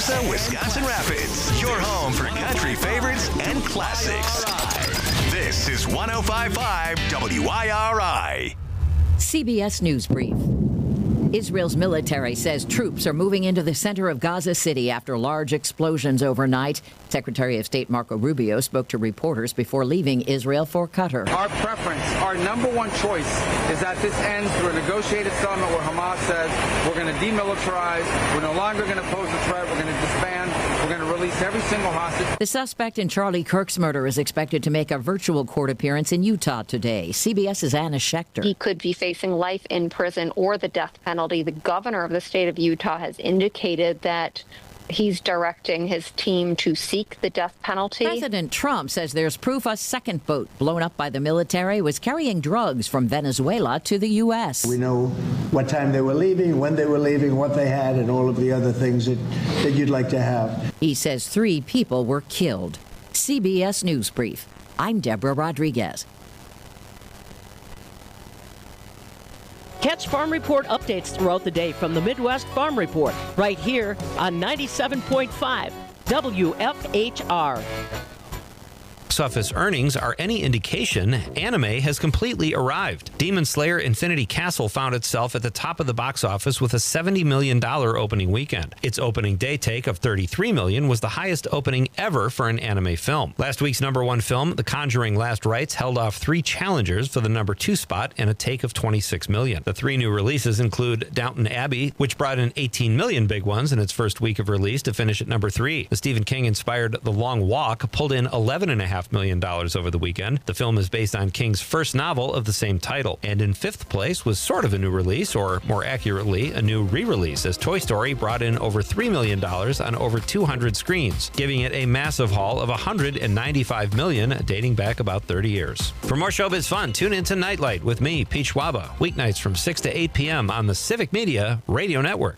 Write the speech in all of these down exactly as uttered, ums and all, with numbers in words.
Azusa, Wisconsin Rapids, your home for country favorites and classics. This is one oh five point five W I R I. C B S News Brief. Israel's military says troops are moving into the center of Gaza City after large explosions overnight. Secretary of State Marco Rubio spoke to reporters before leaving Israel for Qatar. Our preference, our number one choice, is that this ends through a negotiated settlement where Hamas says we're going to demilitarize, we're no longer going to pose a threat, we're going to disband, we're going to release every single hostage. The suspect in Charlie Kirk's murder is expected to make a virtual court appearance in Utah today. CBS's Anna Schechter. He could be facing life in prison or the death penalty. The governor of the state of Utah has indicated that he's directing his team to seek the death penalty. President Trump says there's proof a second boat blown up by the military was carrying drugs from Venezuela to the U S. We know what time they were leaving, when they were leaving, what they had, and all of the other things that, that you'd like to have. He says three people were killed. C B S News Brief. I'm Deborah Rodriguez. Catch Farm Report updates throughout the day from the Midwest Farm Report, right here on ninety-seven point five W F H R. Box office earnings are any indication, anime has completely arrived. Demon Slayer Infinity Castle found itself at the top of the box office with a seventy million dollars opening weekend. Its opening day take of thirty-three million dollars was the highest opening ever for an anime film. Last week's number one film, The Conjuring Last Rites, held off three challengers for the number two spot and a take of twenty-six million dollars. The three new releases include Downton Abbey, which brought in eighteen million big ones in its first week of release to finish at number three. The Stephen King-inspired The Long Walk pulled in eleven point five million dollars over the weekend. The film is based on King's first novel of the same title. And in fifth place was sort of a new release, or more accurately, a new re-release, as Toy Story brought in over three million dollars on over two hundred screens, giving it a massive haul of one hundred ninety-five million dollars, dating back about thirty years. For more showbiz fun, tune into Nightlight with me, Pete Schwaba, weeknights from six to eight p.m. on the Civic Media Radio Network.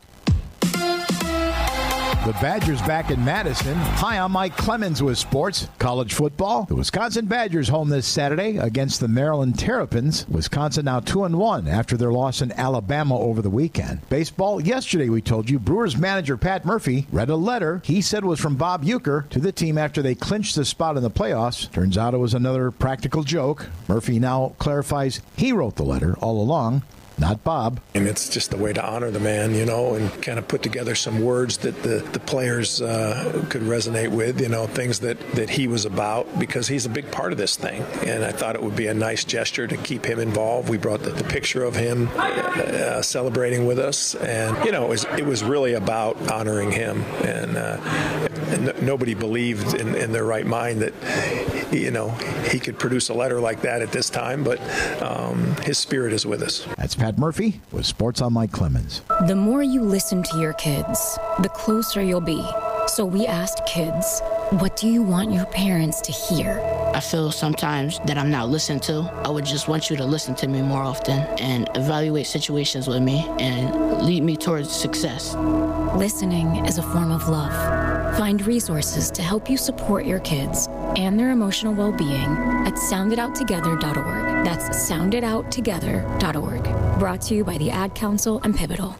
The Badgers back in Madison. Hi, I'm Mike Clemens with sports. College football. The Wisconsin Badgers home this Saturday against the Maryland Terrapins. Wisconsin now two and one after their loss in Alabama over the weekend. Baseball. Yesterday we told you Brewers manager Pat Murphy read a letter he said was from Bob Uecker to the team after they clinched the spot in the playoffs. Turns out it was another practical joke. Murphy now clarifies he wrote the letter all along, not Bob. And it's just a way to honor the man, you know, and kind of put together some words that the, the players uh, could resonate with, you know, things that, that he was about, because he's a big part of this thing. And I thought it would be a nice gesture to keep him involved. We brought the, the picture of him uh, celebrating with us. And, you know, it was, it was really about honoring him. And, uh, and nobody believed in, in their right mind that, you know, he could produce a letter like that at this time. But um, his spirit is with us. That's Pat Murphy with Sports on Mike Clemens. The more you listen to your kids, the closer you'll be. So we asked kids, what do you want your parents to hear? I feel sometimes that I'm not listened to. I would just want you to listen to me more often and evaluate situations with me and lead me towards success. Listening is a form of love. Find resources to help you support your kids and their emotional well-being at sound it out together dot org. That's sound it out together dot org. Brought to you by the Ad Council and Pivotal.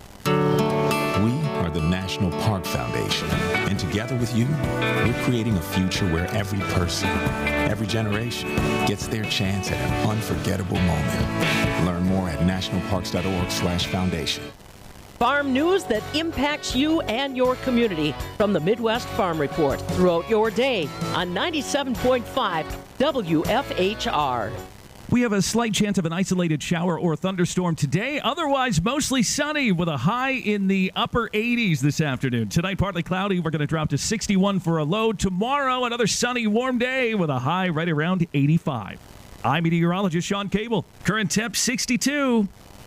We are the National Park Foundation, and together with you, we're creating a future where every person, every generation, gets their chance at an unforgettable moment. Learn more at national parks dot org slash foundation. Farm news that impacts you and your community from the Midwest Farm Report throughout your day on ninety-seven point five W F H R. We have a slight chance of an isolated shower or thunderstorm today. Otherwise, mostly sunny with a high in the upper eighties this afternoon. Tonight, partly cloudy. We're going to drop to sixty-one for a low. Tomorrow, another sunny, warm day with a high right around eighty-five. I'm meteorologist Sean Cable. Current temp sixty-two.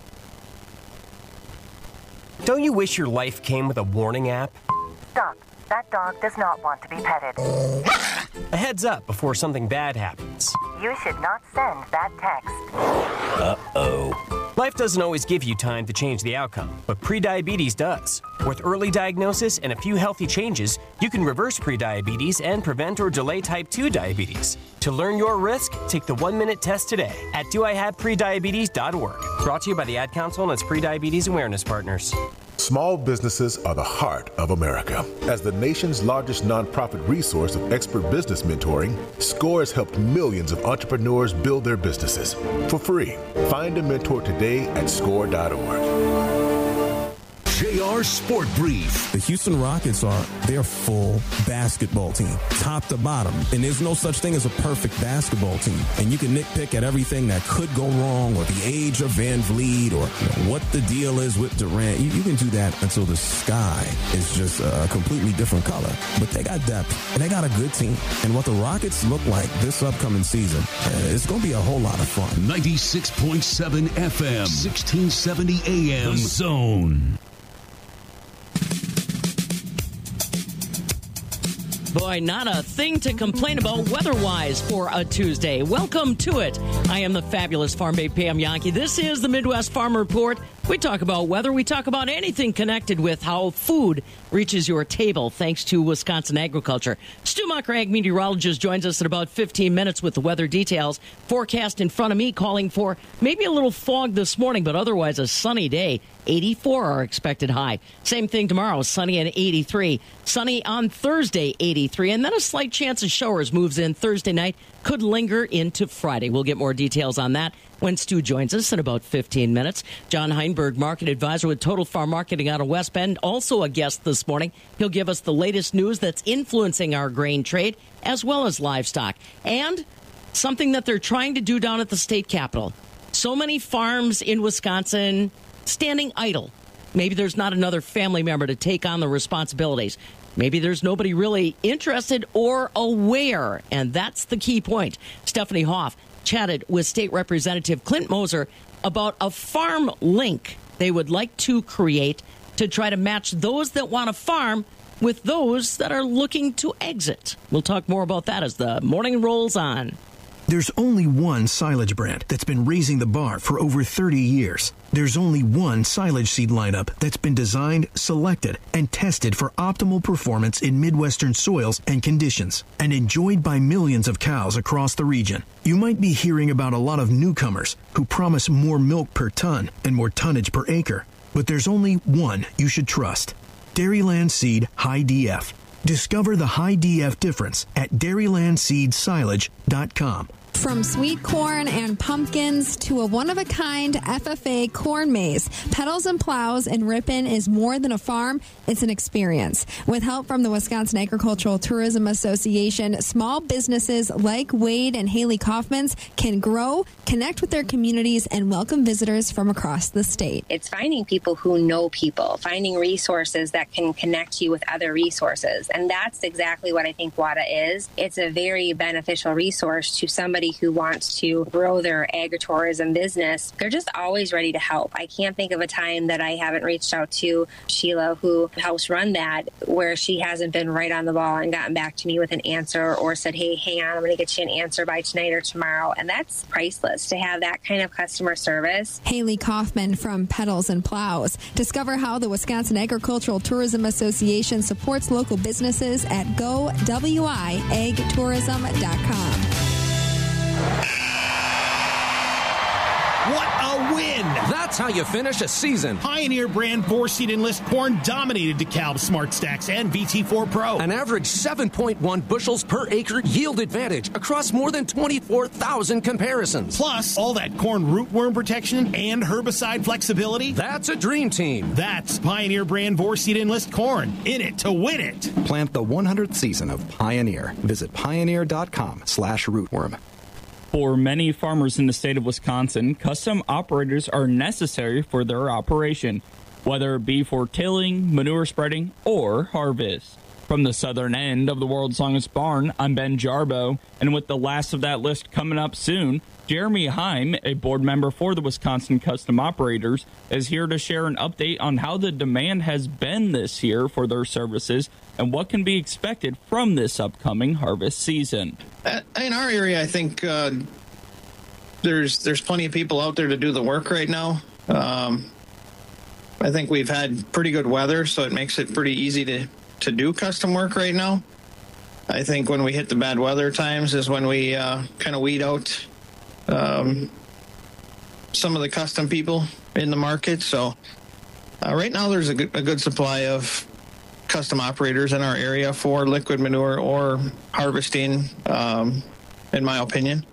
Don't you wish your life came with a warning app? Stop. That dog does not want to be petted. A heads up before something bad happens. You should not send that text. Uh-oh. Life doesn't always give you time to change the outcome, but prediabetes does. With early diagnosis and a few healthy changes, you can reverse prediabetes and prevent or delay type two diabetes. To learn your risk, take the one-minute test today at do I have prediabetes dot org. Brought to you by the Ad Council and its prediabetes awareness partners. Small businesses are the heart of America. As the nation's largest nonprofit resource of expert business mentoring, SCORE has helped millions of entrepreneurs build their businesses for free. Find a mentor today at score dot org. J R Sport Brief. The Houston Rockets are their full basketball team, top to bottom. And there's no such thing as a perfect basketball team. And you can nitpick at everything that could go wrong, or the age of Van Vliet, or you know, what the deal is with Durant. You, you can do that until the sky is just a completely different color. But they got depth, and they got a good team. And what the Rockets look like this upcoming season, uh, it's going to be a whole lot of fun. ninety-six point seven F M, sixteen seventy A M. The Zone. Boy, not a thing to complain about weather-wise for a Tuesday. Welcome to it. I am the fabulous Farm Babe Pam Yankee. This is the Midwest Farm Report. We talk about weather. We talk about anything connected with how food reaches your table, thanks to Wisconsin agriculture. Stu Mucker, ag meteorologist, joins us in about fifteen minutes with the weather details. Forecast in front of me calling for maybe a little fog this morning, but otherwise a sunny day. eighty-four are expected high. Same thing tomorrow, sunny and eighty-three. Sunny on Thursday, eighty-three. And then a slight chance of showers moves in Thursday night. Could linger into Friday. We'll get more details on that when Stu joins us in about fifteen minutes. John Heinberg, market advisor with Total Farm Marketing out of West Bend, also a guest this morning. He'll give us the latest news that's influencing our grain trade as well as livestock. And something that they're trying to do down at the state capitol. So many farms in Wisconsin standing idle. Maybe there's not another family member to take on the responsibilities. Maybe there's nobody really interested or aware, and that's the key point. Stephanie Hoff chatted with State Representative Clint Moser about a farm link they would like to create to try to match those that want to farm with those that are looking to exit. We'll talk more about that as the morning rolls on. There's only one silage brand that's been raising the bar for over thirty years. There's only one silage seed lineup that's been designed, selected, and tested for optimal performance in Midwestern soils and conditions, and enjoyed by millions of cows across the region. You might be hearing about a lot of newcomers who promise more milk per ton and more tonnage per acre, but there's only one you should trust. Dairyland Seed High D F. Discover the high D F difference at dairyland seed silage dot com. From sweet corn and pumpkins to a one-of-a-kind F F A corn maze, Pedals and Plows in Ripon is more than a farm, it's an experience. With help from the Wisconsin Agricultural Tourism Association, small businesses like Wade and Haley Kaufman's can grow, connect with their communities, and welcome visitors from across the state. It's finding people who know people, finding resources that can connect you with other resources. And that's exactly what I think W A D A is. It's a very beneficial resource to somebody who wants to grow their agritourism business. They're just always ready to help. I can't think of a time that I haven't reached out to Sheila, who helps run that, where she hasn't been right on the ball and gotten back to me with an answer or said, hey, hang on, I'm going to get you an answer by tonight or tomorrow. And that's priceless to have that kind of customer service. Haley Kaufman from Pedals and Plows. Discover how the Wisconsin Agricultural Tourism Association supports local businesses at go w i ag tourism dot com. What a win! That's how you finish a season. Pioneer brand four-seed Enlist corn dominated DeKalb Smart Stacks and V T four Pro. An average seven point one bushels per acre yield advantage across more than twenty-four thousand comparisons. Plus, all that corn rootworm protection and herbicide flexibility. That's a dream team. That's Pioneer brand four-seed Enlist corn. In it to win it. Plant the one hundredth season of Pioneer. Visit pioneer.com slash rootworm. For many farmers in the state of Wisconsin, custom operators are necessary for their operation, whether it be for tilling, manure spreading, or harvest. From the southern end of the world's longest barn, I'm Ben Jarbo, and with the last of that list coming up soon, Jeremy Heim, a board member for the Wisconsin Custom Operators, is here to share an update on how the demand has been this year for their services and what can be expected from this upcoming harvest season. In our area, I think uh, there's there's plenty of people out there to do the work right now. Um, I think we've had pretty good weather, so it makes it pretty easy to, to do custom work right now. I think when we hit the bad weather times is when we uh, kind of weed out um, some of the custom people in the market. So Uh, right now, there's a good, a good supply of custom operators in our area for liquid manure or harvesting, um, in my opinion.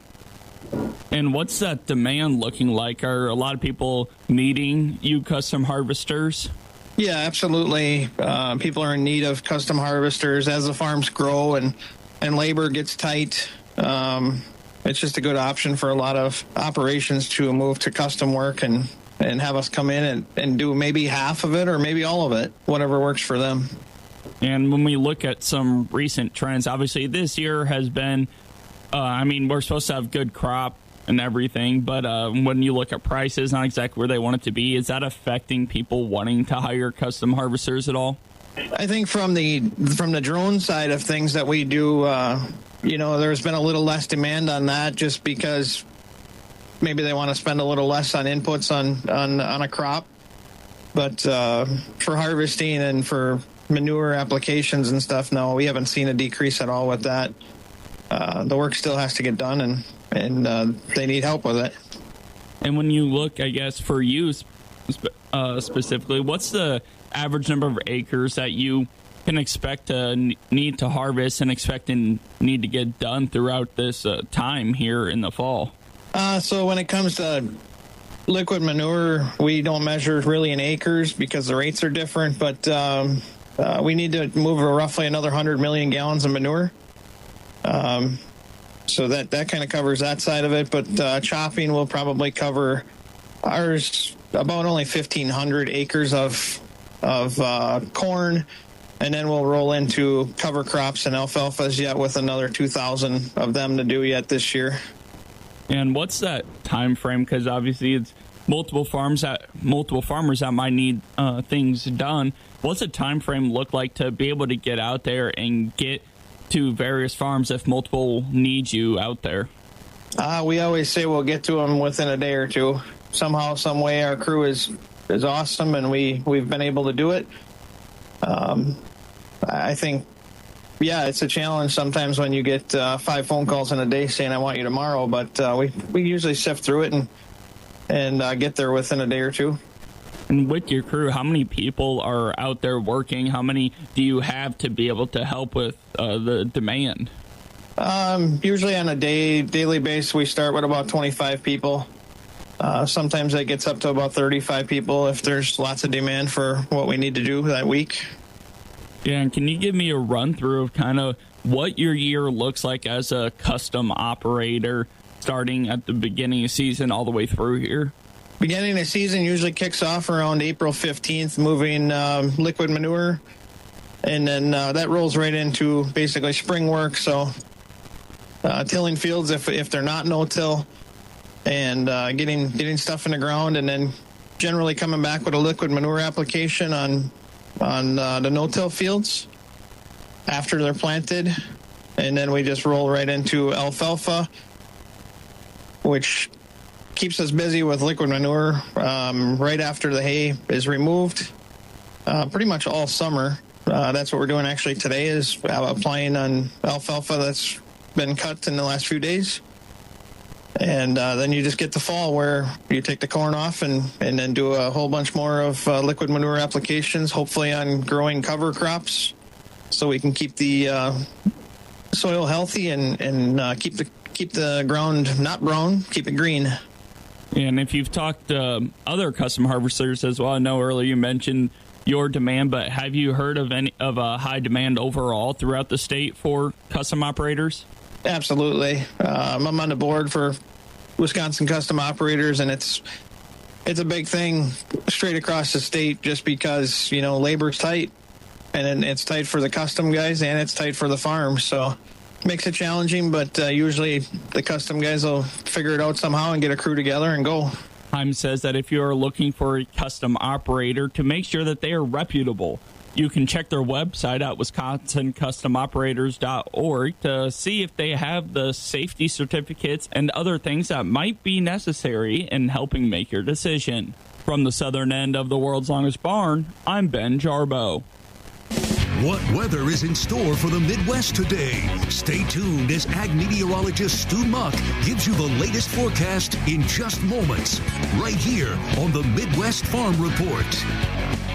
And what's that demand looking like? Are a lot of people needing you custom harvesters? Yeah, absolutely. Uh, people are in need of custom harvesters as the farms grow and, and labor gets tight. Um, it's just a good option for a lot of operations to move to custom work and, and have us come in and, and do maybe half of it or maybe all of it, whatever works for them. And when we look at some recent trends, obviously this year has been, uh, I mean, we're supposed to have good crop and everything, but uh, when you look at prices, not exactly where they want it to be, is that affecting people wanting to hire custom harvesters at all? I think from the from the drone side of things that we do, uh, you know, there's been a little less demand on that just because maybe they want to spend a little less on inputs on, on, on a crop. But uh, for harvesting and for manure applications and stuff, no, we haven't seen a decrease at all with that. Uh, the work still has to get done, and and uh, they need help with it. And when you look, I guess, for you uh, specifically, what's the average number of acres that you can expect to need to harvest and expect and need to get done throughout this uh, time here in the fall? Uh, so when it comes to liquid manure, we don't measure really in acres because the rates are different, but um, uh, we need to move roughly another one hundred million gallons of manure. Um, so that, that kind of covers that side of it, but uh, chopping will probably cover ours about only fifteen hundred acres of of uh, corn, and then we'll roll into cover crops and alfalfas yet with another two thousand of them to do yet this year. And what's that time frame? Because obviously it's multiple farms that multiple farmers that might need uh, things done. What's the time frame look like to be able to get out there and get to various farms if multiple need you out there? Uh, we always say we'll get to them within a day or two. Somehow, some way, our crew is is awesome, and we we've been able to do it. Um, I think, yeah, it's a challenge sometimes when you get uh, five phone calls in a day saying I want you tomorrow, but uh, we we usually sift through it and and uh, get there within a day or two. And with your crew, how many people are out there working? How many do you have to be able to help with uh, the demand? Um, usually on a day daily basis, we start with about twenty-five people. Uh, sometimes that gets up to about thirty-five people if there's lots of demand for what we need to do that week. Yeah, and can you give me a run through of kind of what your year looks like as a custom operator, starting at the beginning of season all the way through here? Beginning of season usually kicks off around April fifteenth, moving um, liquid manure, and then uh, that rolls right into basically spring work. So uh, tilling fields if if they're not no-till, and uh, getting getting stuff in the ground, and then generally coming back with a liquid manure application on on uh, the no-till fields after they're planted, and then we just roll right into alfalfa, which keeps us busy with liquid manure um, right after the hay is removed, uh, pretty much all summer. Uh, that's what we're doing actually today, is applying on alfalfa that's been cut in the last few days. And uh, then you just get the fall where you take the corn off and, and then do a whole bunch more of uh, liquid manure applications, hopefully on growing cover crops, so we can keep the uh, soil healthy and, and uh, keep the keep the ground not brown, keep it green. And if you've talked to um, other custom harvesters as well, I know earlier you mentioned your demand, but have you heard of any of a high demand overall throughout the state for custom operators? Absolutely. Um, I'm on the board for Wisconsin Custom Operators, and it's it's a big thing straight across the state just because, you know, labor's tight, and it's tight for the custom guys and it's tight for the farms. So makes it challenging, but uh, usually the custom guys will figure it out somehow and get a crew together and go. Heim says that if you are looking for a custom operator, to make sure that they are reputable, you can check their website at wisconsin custom operators dot org to see if they have the safety certificates and other things that might be necessary in helping make your decision. From the southern end of the world's longest barn, I'm Ben Jarbo. What weather is in store for the Midwest today? Stay tuned as ag meteorologist Stu Muck gives you the latest forecast in just moments, right here on the Midwest Farm Report.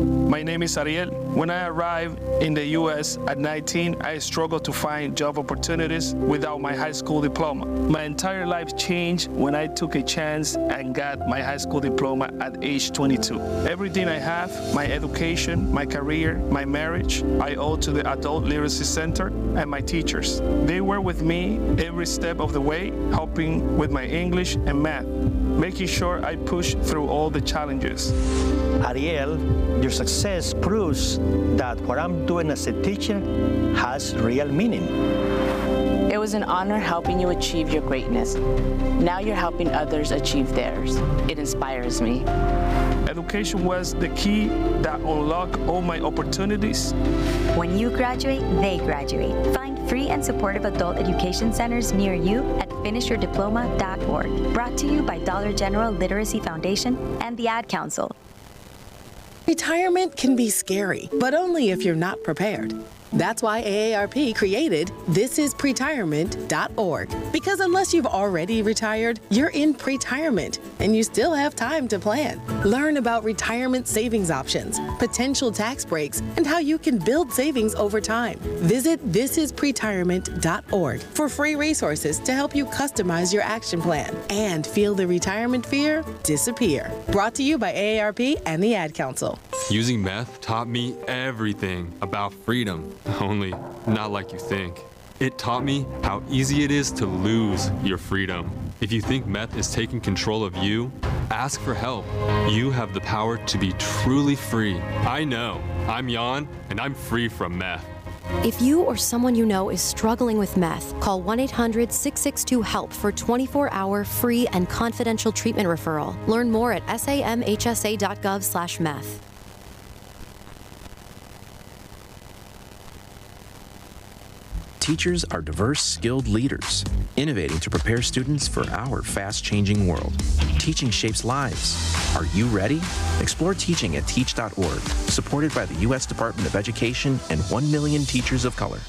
My name is Ariel. When I arrived in the U S at nineteen, I struggled to find job opportunities without my high school diploma. My entire life changed when I took a chance and got my high school diploma at age twenty-two. Everything I have, my education, my career, my marriage, I owe to the Adult Literacy Center and my teachers. They were with me every step of the way, helping with my English and math, making sure I push through all the challenges. Ariel, your success proves that what I'm doing as a teacher has real meaning. It was an honor helping you achieve your greatness. Now you're helping others achieve theirs. It inspires me. Education was the key that unlocked all my opportunities. When you graduate, they graduate. Find free and supportive adult education centers near you at finish your diploma dot org. Brought to you by Dollar General Literacy Foundation and the Ad Council. Retirement can be scary, but only if you're not prepared. That's why A A R P created this is pretirement dot org. Because unless you've already retired, you're in pretirement and you still have time to plan. Learn about retirement savings options, potential tax breaks, and how you can build savings over time. Visit this is pretirement dot org for free resources to help you customize your action plan and feel the retirement fear disappear. Brought to you by A A R P and the Ad Council. Using meth taught me everything about freedom. Only not like you think. It taught me how easy it is to lose your freedom. If you think meth is taking control of you, ask for help. You have the power to be truly free. I know. I'm Jan, and I'm free from meth. If you or someone you know is struggling with meth, call one eight hundred six six two HELP for twenty-four hour free and confidential treatment referral. Learn more at samhsa dot gov slash meth. Teachers are diverse, skilled leaders, innovating to prepare students for our fast-changing world. Teaching shapes lives. Are you ready? Explore teaching at teach dot org, supported by the U S Department of Education and one million teachers of color.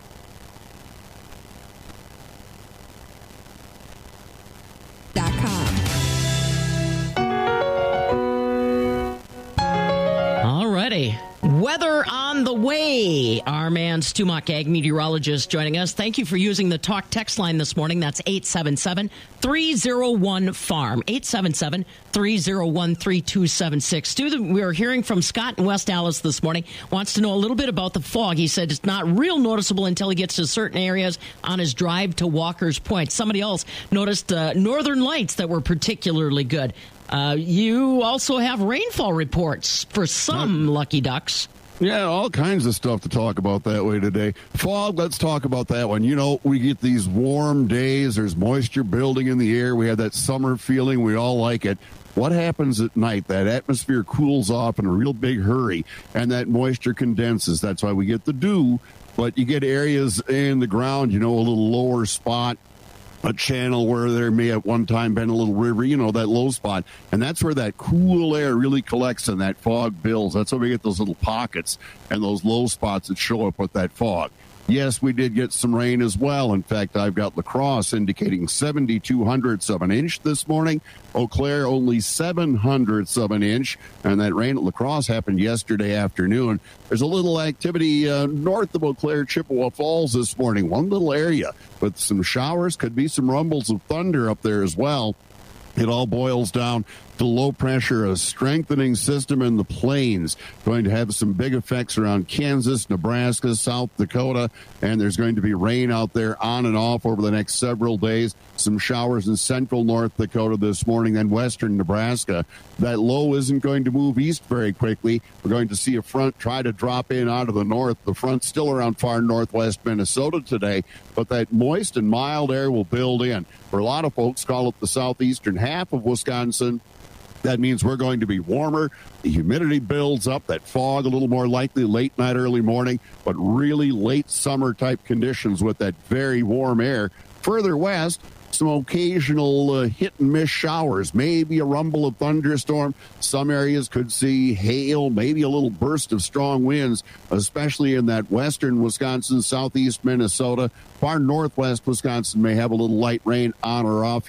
Alrighty. Weather on the way. Our man Stu Muck, ag meteorologist, joining us. Thank you for using the talk text line this morning. That's eight seven seven, three oh one, farm. eight seven seven, three oh one, three two seven six. Stu, we were hearing from Scott in West Allis this morning. Wants to know a little bit about the fog. He said it's not real noticeable until he gets to certain areas on his drive to Walker's Point. Somebody else noticed uh, northern lights that were particularly good. Uh, you also have rainfall reports for some lucky ducks. Yeah, all kinds of stuff to talk about that way today. Fog, let's talk about that one. You know, we get these warm days. There's moisture building in the air. We have that summer feeling. We all like it. What happens at night? That atmosphere cools off in a real big hurry, and that moisture condenses. That's why we get the dew. But you get areas in the ground, you know, a little lower spot, a channel where there may at one time been a little river, you know, that low spot. And that's where that cool air really collects and that fog builds. That's why we get those little pockets and those low spots that show up with that fog. Yes, we did get some rain as well. In fact, I've got La Crosse indicating seventy-two hundredths of an inch this morning. Eau Claire only seven hundredths of an inch. And that rain at La Crosse happened yesterday afternoon. There's a little activity uh, north of Eau Claire, Chippewa Falls this morning. One little area with some showers. Could be some rumbles of thunder up there as well. It all boils down to low pressure, a strengthening system in the plains, going to have some big effects around Kansas, Nebraska, South Dakota, and there's going to be rain out there on and off over the next several days. Some showers in central North Dakota this morning and western Nebraska. That low isn't going to move east very quickly. We're going to see a front try to drop in out of the north. The front's still around far northwest Minnesota today, but that moist and mild air will build in. For a lot of folks, call it the southeastern half of Wisconsin. That means we're going to be warmer. The humidity builds up. That fog a little more likely late night, early morning, but really late summer type conditions with that very warm air. Further west, some occasional uh, hit and miss showers, maybe a rumble of thunderstorm. Some areas could see hail, maybe a little burst of strong winds, especially in that western Wisconsin, southeast Minnesota. Far northwest Wisconsin may have a little light rain on or off here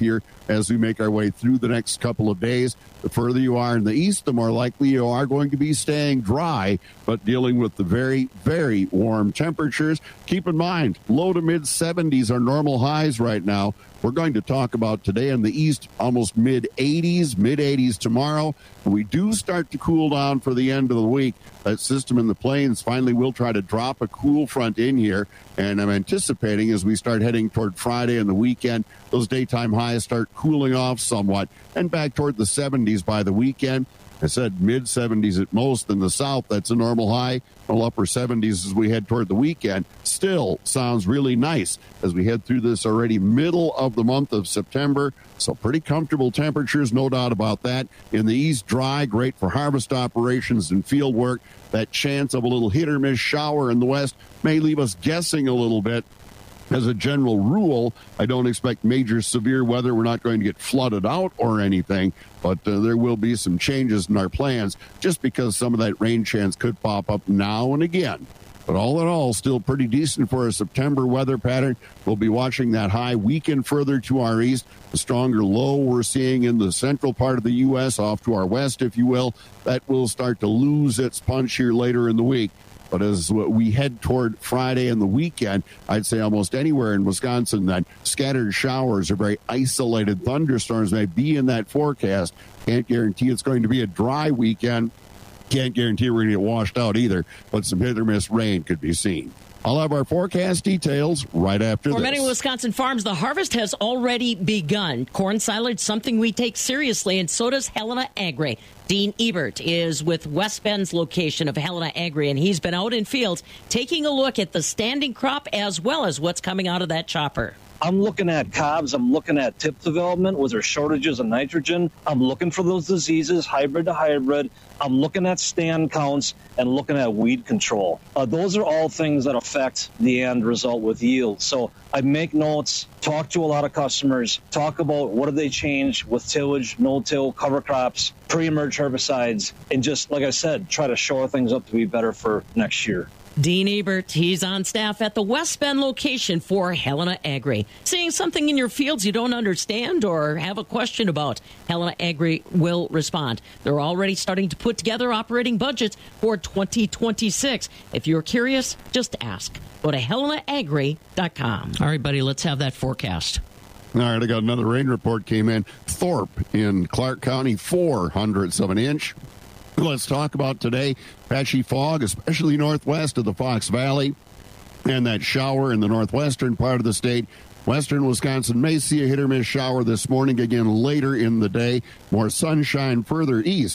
as we make our way through the next couple of days. The further you are in the east, the more likely you are going to be staying dry, but dealing with the very, very warm temperatures. Keep in mind, low to mid seventies are normal highs right now. We're going to talk about today in the east, almost mid eighties, mid eighties tomorrow. We do start to cool down for the end of the week. That system in the plains finally will try to drop a cool front in here, and I'm anticipating as we start heading toward Friday and the weekend, those daytime highs start cooling off somewhat and back toward the seventies by the weekend. I said mid seventies at most in the south. That's a normal high. Well, upper seventies as we head toward the weekend. Still sounds really nice as we head through this already middle of the month of September. So pretty comfortable temperatures, no doubt about that. In the east, dry, great for harvest operations and field work. That chance of a little hit or miss shower in the west may leave us guessing a little bit. As a general rule, I don't expect major severe weather. We're not going to get flooded out or anything, but uh, there will be some changes in our plans just because some of that rain chance could pop up now and again. But all in all, still pretty decent for a September weather pattern. We'll be watching that high weaken further to our east. The stronger low we're seeing in the central part of the U S off to our west, if you will, that will start to lose its punch here later in the week. But as we head toward Friday and the weekend, I'd say almost anywhere in Wisconsin that scattered showers or very isolated thunderstorms may be in that forecast. Can't guarantee it's going to be a dry weekend. Can't guarantee we're going to get washed out either, but some hit or miss rain could be seen. I'll have our forecast details right after For this. For many Wisconsin farms, the harvest has already begun. Corn silage, something we take seriously, and so does Helena Agri. Dean Ebert is with West Bend's location of Helena Agri, and he's been out in fields taking a look at the standing crop as well as what's coming out of that chopper. I'm looking at cobs. I'm looking at tip development. Was there shortages of nitrogen? I'm looking for those diseases, hybrid to hybrid. I'm looking at stand counts and looking at weed control. Uh, those are all things that affect the end result with yield. So I make notes, talk to a lot of customers, talk about what do they change with tillage, no-till, cover crops, pre-emerge herbicides, and just, like I said, try to shore things up to be better for next year. Dean Ebert, he's on staff at the West Bend location for Helena Agri. Seeing something in your fields you don't understand or have a question about, Helena Agri will respond. They're already starting to put together operating budgets for twenty twenty-six. If you're curious, just ask. Go to helena agri dot com. All right, buddy, let's have that forecast. All right, I got another rain report came in. Thorpe in Clark County, four hundredths of an inch. Let's talk about today. Patchy fog, especially northwest of the Fox Valley, and that shower in the northwestern part of the state. Western Wisconsin may see a hit or miss shower this morning, again later in the day. More sunshine further east.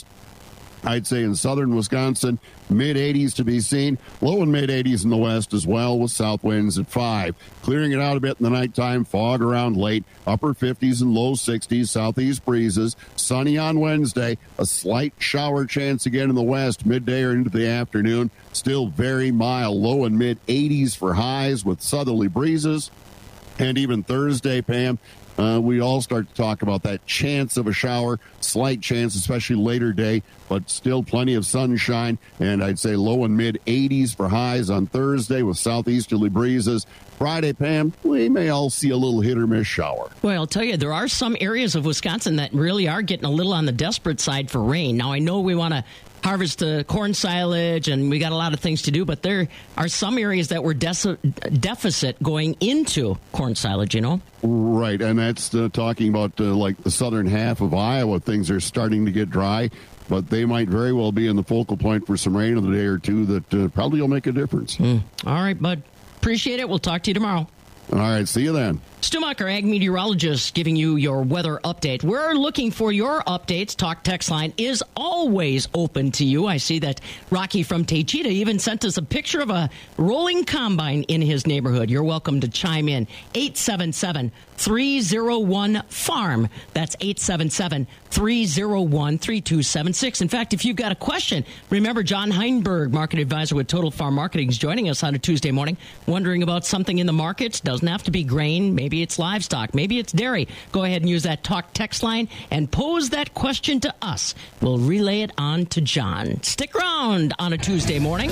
I'd say in southern Wisconsin, mid eighties to be seen. Low and mid eighties in the west as well, with south winds at five. Clearing it out a bit in the nighttime, fog around late. Upper fifties and low sixties, southeast breezes. Sunny on Wednesday. A slight shower chance again in the west, midday or into the afternoon. Still very mild, low and mid eighties for highs with southerly breezes. And even Thursday, Pam, Uh, we all start to talk about that chance of a shower, slight chance, especially later day, but still plenty of sunshine. And I'd say low and mid eighties for highs on Thursday with southeasterly breezes. Friday, Pam, we may all see a little hit or miss shower. Well, I'll tell you, there are some areas of Wisconsin that really are getting a little on the desperate side for rain. Now, I know we want to harvest the corn silage, and we got a lot of things to do, but there are some areas that were de- deficit going into corn silage, you know? Right, and that's uh, talking about uh, like the southern half of Iowa. Things are starting to get dry, but they might very well be in the focal point for some rain in a day or two that uh, probably will make a difference. Mm. All right, bud. Appreciate it. We'll talk to you tomorrow. All right, see you then. Stu Muck, our ag meteorologist, giving you your weather update. We're looking for your updates. Talk text line is always open to you. I see that Rocky from Taycheedah even sent us a picture of a rolling combine in his neighborhood. You're welcome to chime in. eight seven seven, three oh one, farm. That's eight seven seven, three oh one, three two seven six. In fact, if you've got a question, remember John Heinberg, market advisor with Total Farm Marketing, is joining us on a Tuesday morning, wondering about something in the markets. Doesn't have to be grain. Maybe Maybe it's livestock. Maybe it's dairy. Go ahead and use that talk text line and pose that question to us. We'll relay it on to John. Stick around on a Tuesday morning.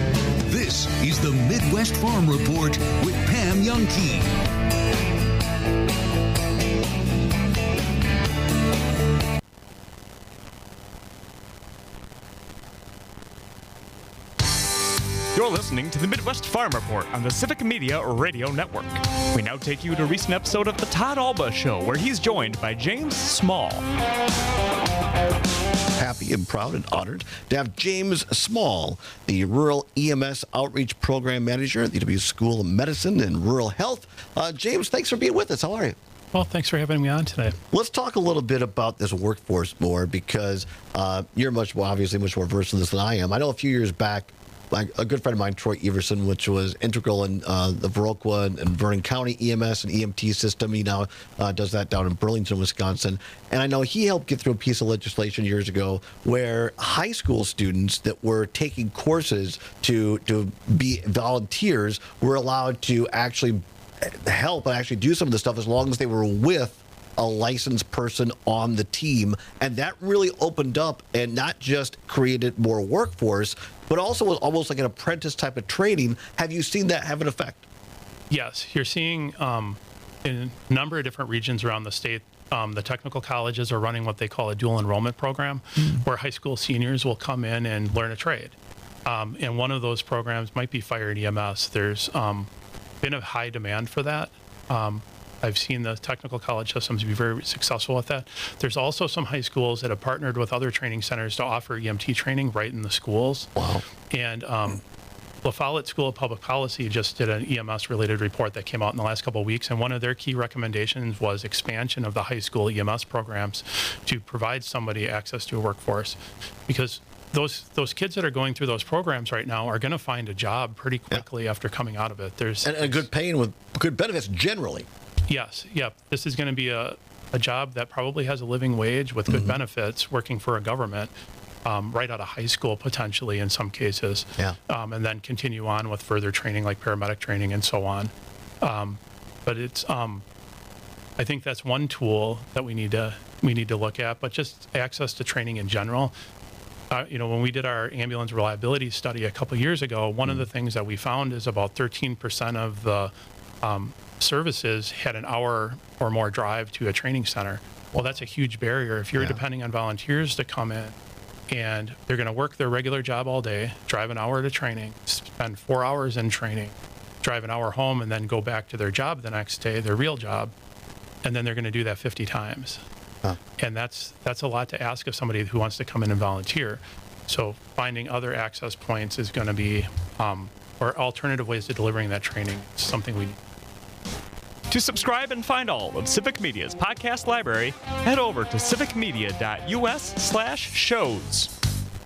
This is the Midwest Farm Report with Pam Youngkey. You're listening to the Midwest Farm Report on the Civic Media Radio Network. We now take you to a recent episode of the Todd Alba Show, where he's joined by James Small. Happy and proud and honored to have James Small, the Rural E M S Outreach Program Manager at the U W School of Medicine and Rural Health. Uh, James, thanks for being with us. How are you? Well, thanks for having me on today. Let's talk a little bit about this workforce more, because uh, you're much more, obviously, much more versed in this than I am. I know a few years back, like a good friend of mine, Troy Everson, which was integral in uh, the Viroqua and, and Vernon County E M S and E M T system. He now uh, does that down in Burlington, Wisconsin. And I know he helped get through a piece of legislation years ago where high school students that were taking courses to to be volunteers were allowed to actually help and actually do some of the stuff as long as they were with a licensed person on the team. And that really opened up and not just created more workforce, but also was almost like an apprentice type of training. Have you seen that have an effect? Yes, you're seeing um, in a number of different regions around the state, um, the technical colleges are running what they call a dual enrollment program, mm-hmm. where high school seniors will come in and learn a trade. Um, and one of those programs might be fire and E M S. There's um, been a high demand for that. Um, I've seen the technical college systems be very successful with that. There's also some high schools that have partnered with other training centers to offer E M T training right in the schools. Wow. And um, La Follette School of Public Policy just did an E M S-related report that came out in the last couple of weeks, and one of their key recommendations was expansion of the high school E M S programs to provide somebody access to a workforce. Because those those kids that are going through those programs right now are going to find a job pretty quickly yeah. after coming out of it. There's and a good paying with good benefits generally. Yes, yep. This is going to be a, a job that probably has a living wage with good mm-hmm. benefits, working for a government um, right out of high school potentially in some cases, yeah. um, and then continue on with further training like paramedic training and so on. Um, but it's, um, I think that's one tool that we need to we need to look at. But just access to training in general. Uh, you know, when we did our ambulance reliability study a couple of years ago, one mm-hmm. of the things that we found is about thirteen percent of the um, services had an hour or more drive to a training center. Well, that's a huge barrier. If you're yeah. depending on volunteers to come in and they're going to work their regular job all day, drive an hour to training, spend four hours in training, drive an hour home, and then go back to their job the next day, their real job, and then they're going to do that fifty times. Huh. And that's that's a lot to ask of somebody who wants to come in and volunteer. So finding other access points is going to be, um, or alternative ways to delivering that training is something we need. To subscribe and find all of Civic Media's podcast library, head over to civicmedia.us slash shows.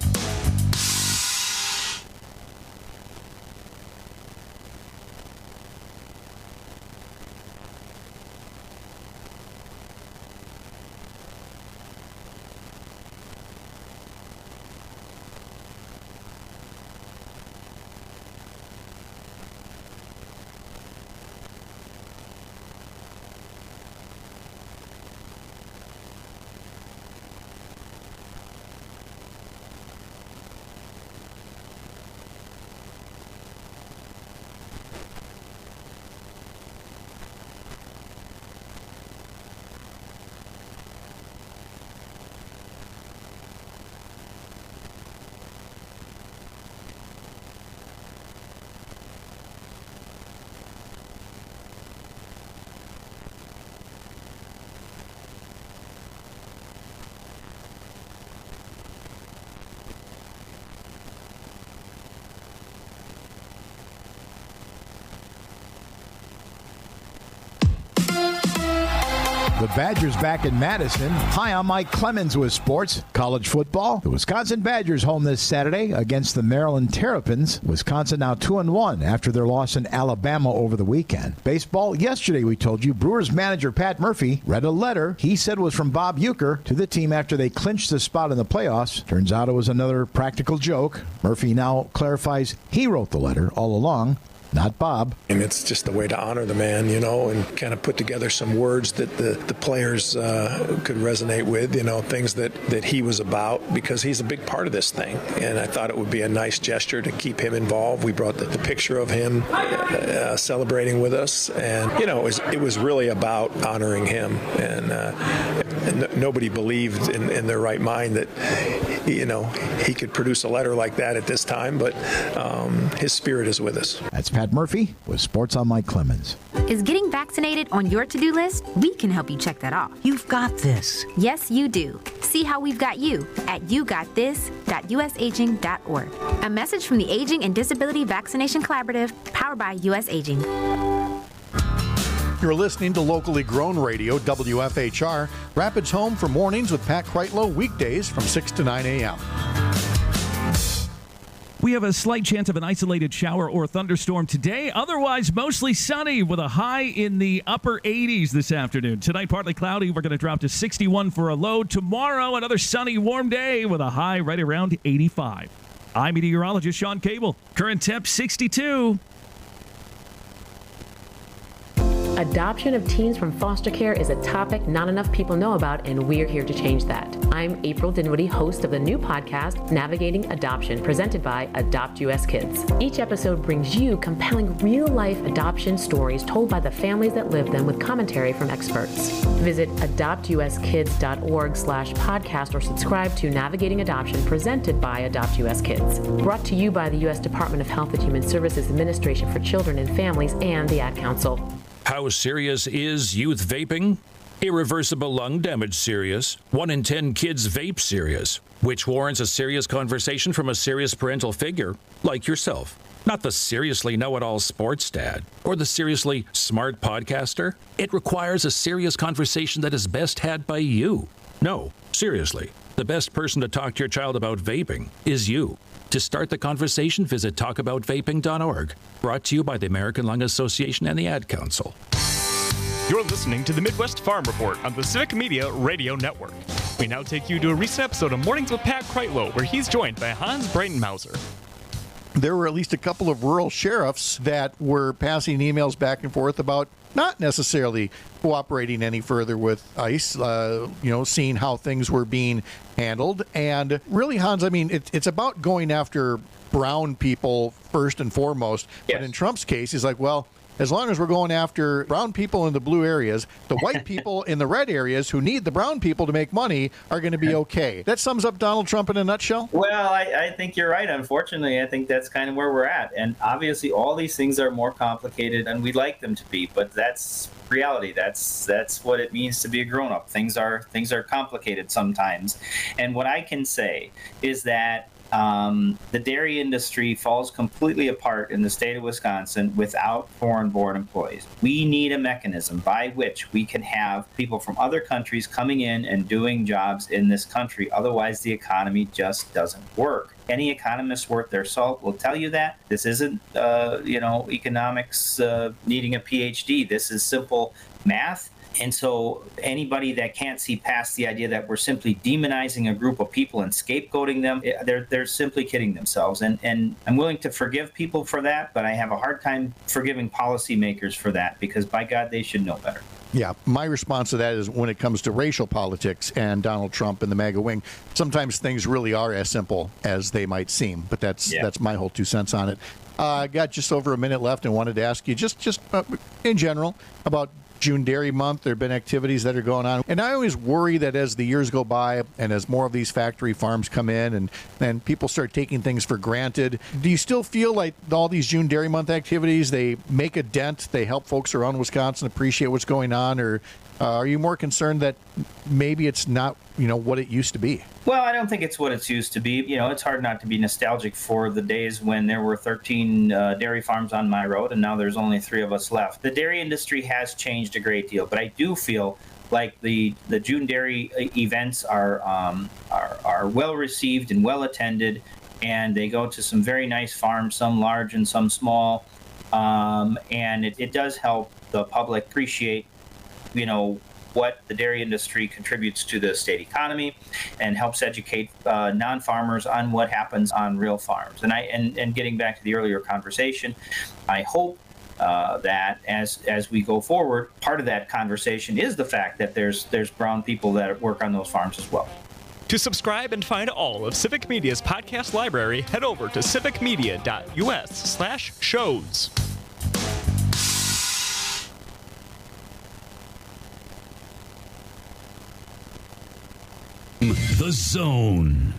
The Badgers back in Madison. Hi, I'm Mike Clemens with sports. College football. The Wisconsin Badgers home this Saturday against the Maryland Terrapins. Wisconsin now two and one after their loss in Alabama over the weekend. Baseball. Yesterday we told you Brewers manager Pat Murphy read a letter he said was from Bob Uecker to the team after they clinched the spot in the playoffs. Turns out it was another practical joke. Murphy now clarifies he wrote the letter all along, not Bob. And it's just a way to honor the man, you know, and kind of put together some words that the, the players uh, could resonate with, you know, things that, that he was about, because he's a big part of this thing. And I thought it would be a nice gesture to keep him involved. We brought the, the picture of him uh, celebrating with us. And, you know, it was, it was really about honoring him. And, uh, n- nobody believed in, in their right mind that, you know, he could produce a letter like that at this time, but um, his spirit is with us. That's Pat Murphy with Sports on Mike Clemens. Is getting vaccinated on your to-do list? We can help you check that off. You've got this. Yes, you do. See how we've got you at you got this dot u s aging dot org. A message from the Aging and Disability Vaccination Collaborative, powered by U S Aging. You're listening to locally grown radio, W F H R, Rapids Home for mornings with Pat Kreitlow, weekdays from six to nine a.m. We have a slight chance of an isolated shower or thunderstorm today. Otherwise, mostly sunny with a high in the upper eighties this afternoon. Tonight, partly cloudy. We're going to drop to sixty-one for a low. Tomorrow, another sunny, warm day with a high right around eighty-five. I'm meteorologist Sean Cable. Current temp sixty-two. Adoption of teens from foster care is a topic not enough people know about, and we're here to change that. I'm April Dinwiddie, host of the new podcast, Navigating Adoption, presented by Adopt U S Kids. Each episode brings you compelling real-life adoption stories told by the families that live them with commentary from experts. Visit adopt u s kids dot org slash podcast or subscribe to Navigating Adoption, presented by Adopt U S Kids. Brought to you by the U S Department of Health and Human Services Administration for Children and Families and the Ad Council. How serious is youth vaping? Irreversible lung damage serious. One in ten kids vape serious, which warrants a serious conversation from a serious parental figure like yourself. Not the seriously know-it-all sports dad or the seriously smart podcaster. It requires a serious conversation that is best had by you. No, seriously, the best person to talk to your child about vaping is you. To start the conversation, visit talk about vaping dot org. Brought to you by the American Lung Association and the Ad Council. You're listening to the Midwest Farm Report on the Civic Media Radio Network. We now take you to a recent episode of Mornings with Pat Kreitlow, where he's joined by Hans Breitenmauser. There were at least a couple of rural sheriffs that were passing emails back and forth about not necessarily cooperating any further with ICE, uh, you know, seeing how things were being handled. And really, Hans, I mean, it, it's about going after brown people first and foremost. Yes. But in Trump's case, he's like, well, as long as we're going after brown people in the blue areas, the white people in the red areas who need the brown people to make money are going to be okay. That sums up Donald Trump in a nutshell? Well, I, I think you're right. Unfortunately, I think that's kind of where we're at. And obviously, all these things are more complicated than we'd like them to be. But that's reality. That's that's what it means to be a grown-up. Things are things are complicated sometimes. And what I can say is that Um, the dairy industry falls completely apart in the state of Wisconsin without foreign-born employees. We need a mechanism by which we can have people from other countries coming in and doing jobs in this country. Otherwise, the economy just doesn't work. Any economist worth their salt will tell you that. This isn't, uh, you know, economics uh, needing a P H D. This is simple math. And so anybody that can't see past the idea that we're simply demonizing a group of people and scapegoating them, they're they're simply kidding themselves. And and I'm willing to forgive people for that, but I have a hard time forgiving policymakers for that, because by God, they should know better. Yeah, my response to that is when it comes to racial politics and Donald Trump and the MAGA wing, sometimes things really are as simple as they might seem. But that's yeah. that's my whole two cents on it. Uh, I got just over a minute left and wanted to ask you just, just uh, in general about June Dairy Month. There have been activities that are going on. And I always worry that as the years go by and as more of these factory farms come in and, and people start taking things for granted, do you still feel like all these June Dairy Month activities, they make a dent, they help folks around Wisconsin appreciate what's going on? Or uh, are you more concerned that maybe it's not, you know, what it used to be? Well, I don't think it's what it's used to be. You know, it's hard not to be nostalgic for the days when there were thirteen uh, dairy farms on my road, and now there's only three of us left. The dairy industry has changed a great deal, but I do feel like the the June Dairy events are um, are, are well received and well attended, and they go to some very nice farms, some large and some small, um, and it, it does help the public appreciate, you know, what the dairy industry contributes to the state economy, and helps educate uh, non-farmers on what happens on real farms. And I and, and getting back to the earlier conversation, I hope uh, that as as we go forward, part of that conversation is the fact that there's there's brown people that work on those farms as well. To subscribe and find all of Civic Media's podcast library, head over to civic media dot u s slash shows. The Zone.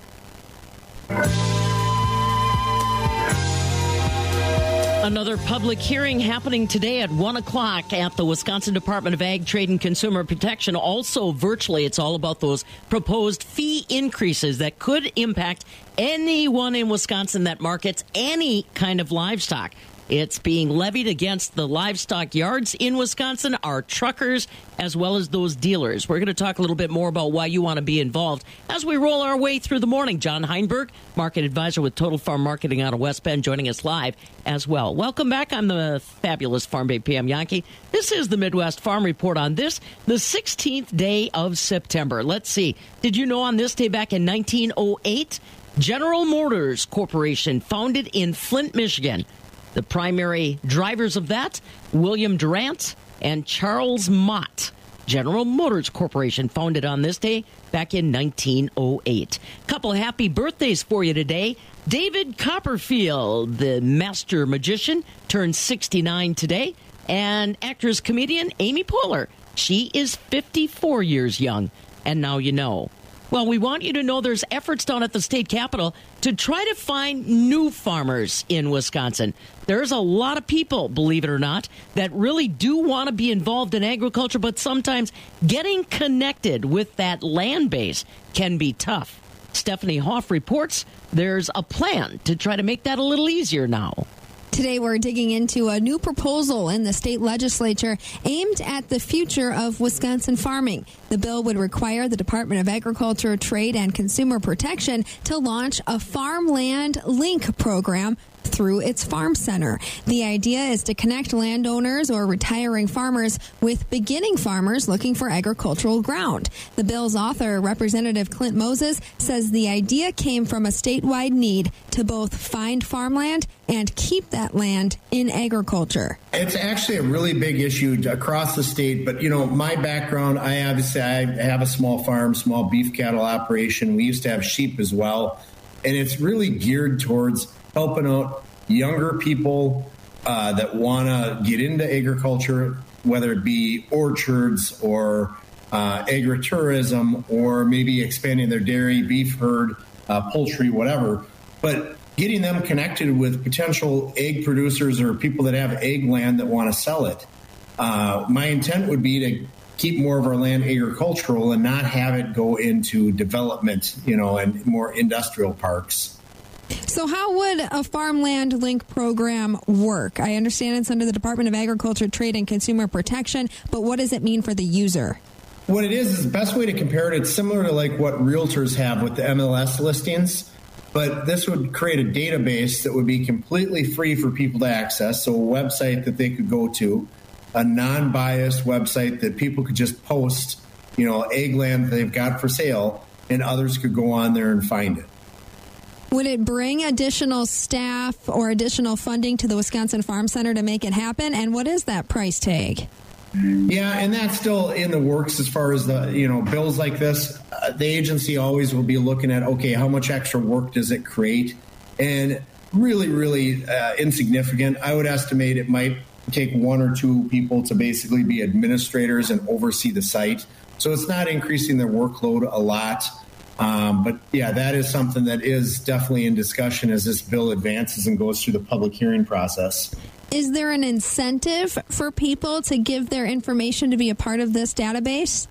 Another public hearing happening today at one o'clock at the Wisconsin Department of Ag, Trade, and Consumer Protection. Also virtually, it's all about those proposed fee increases that could impact anyone in Wisconsin that markets any kind of livestock. It's being levied against the livestock yards in Wisconsin, our truckers, as well as those dealers. We're going to talk a little bit more about why you want to be involved as we roll our way through the morning. John Heinberg, market advisor with Total Farm Marketing out of West Bend, joining us live as well. Welcome back. I'm the fabulous Farm Babe Pam Yankee. This is the Midwest Farm Report on this, the sixteenth day of September. Let's see. Did you know on this day back in nineteen oh eight, General Motors Corporation, founded in Flint, Michigan. The primary drivers of that, William Durant and Charles Mott. General Motors Corporation, founded on this day back in nineteen oh eight. Couple happy birthdays for you today. David Copperfield, the master magician, turned sixty-nine today. And actress-comedian Amy Poehler, she is fifty-four years young. And now you know. Well, we want you to know there's efforts down at the state capitol to try to find new farmers in Wisconsin. There's a lot of people, believe it or not, that really do want to be involved in agriculture, but sometimes getting connected with that land base can be tough. Stephanie Hoff reports there's a plan to try to make that a little easier now. Today, we're digging into a new proposal in the state legislature aimed at the future of Wisconsin farming. The bill would require the Department of Agriculture, Trade, and Consumer Protection to launch a farmland link program through its farm center. The idea is to connect landowners or retiring farmers with beginning farmers looking for agricultural ground. The bill's author, Representative Clint Moses, says the idea came from a statewide need to both find farmland and keep that land in agriculture. It's actually a really big issue across the state, but you know, my background, I obviously I have a small farm, small beef cattle operation. We used to have sheep as well, and it's really geared towards helping out younger people uh, that want to get into agriculture, whether it be orchards or uh, agritourism, or maybe expanding their dairy, beef herd, uh, poultry, whatever. But getting them connected with potential egg producers or people that have egg land that want to sell it. Uh, my intent would be to keep more of our land agricultural and not have it go into development, you know, and more industrial parks. So how would a farmland link program work? I understand it's under the Department of Agriculture, Trade, and Consumer Protection, but what does it mean for the user? What it is, is the best way to compare it, it's similar to like what realtors have with the M L S listings, but this would create a database that would be completely free for people to access, so a website that they could go to, a non-biased website that people could just post, you know, egg land that they've got for sale, and others could go on there and find it. Would it bring additional staff or additional funding to the Wisconsin Farm Center to make it happen? And what is that price tag? Yeah, and that's still in the works as far as the, you know, bills like this. Uh, the agency always will be looking at, okay, how much extra work does it create? And really, really uh, insignificant. I would estimate it might take one or two people to basically be administrators and oversee the site. So it's not increasing their workload a lot. Um, but, yeah, that is something that is definitely in discussion as this bill advances and goes through the public hearing process. Is there an incentive for people to give their information to be a part of this database?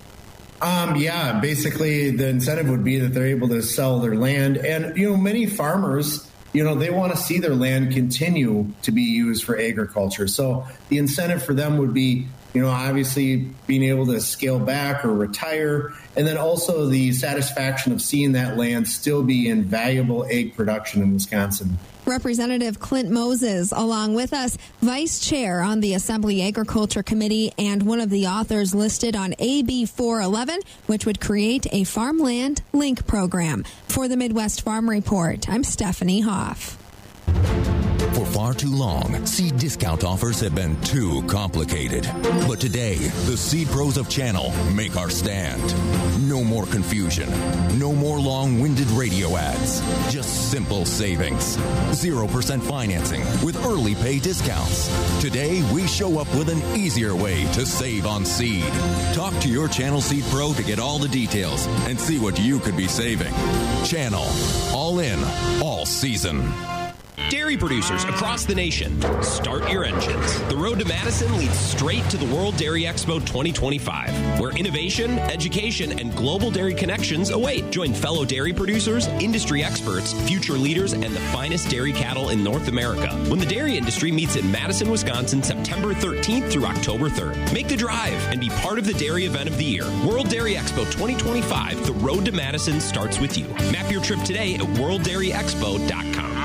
Um, yeah, basically the incentive would be that they're able to sell their land. And, you know, many farmers, you know, they want to see their land continue to be used for agriculture. So the incentive for them would be, you know, obviously being able to scale back or retire, and then also the satisfaction of seeing that land still be in valuable egg production in Wisconsin. Representative Clint Moses, along with us, Vice Chair on the Assembly Agriculture Committee and one of the authors listed on A B four eleven, which would create a farmland link program. For the Midwest Farm Report, I'm Stephanie Hoff. For far too long, seed discount offers have been too complicated. But today, the Seed Pros of Channel make our stand. No more confusion. No more long-winded radio ads. Just simple savings. zero percent financing with early pay discounts. Today, we show up with an easier way to save on seed. Talk to your Channel Seed Pro to get all the details and see what you could be saving. Channel. All in. All season. Dairy producers across the nation, start your engines. The road to Madison leads straight to the World Dairy Expo twenty twenty-five, where innovation, education, and global dairy connections await. Join fellow dairy producers, industry experts, future leaders, and the finest dairy cattle in North America when the dairy industry meets in Madison, Wisconsin, September thirteenth through October third. Make the drive and be part of the dairy event of the year. World Dairy Expo twenty twenty-five, the road to Madison starts with you. Map your trip today at world dairy expo dot com.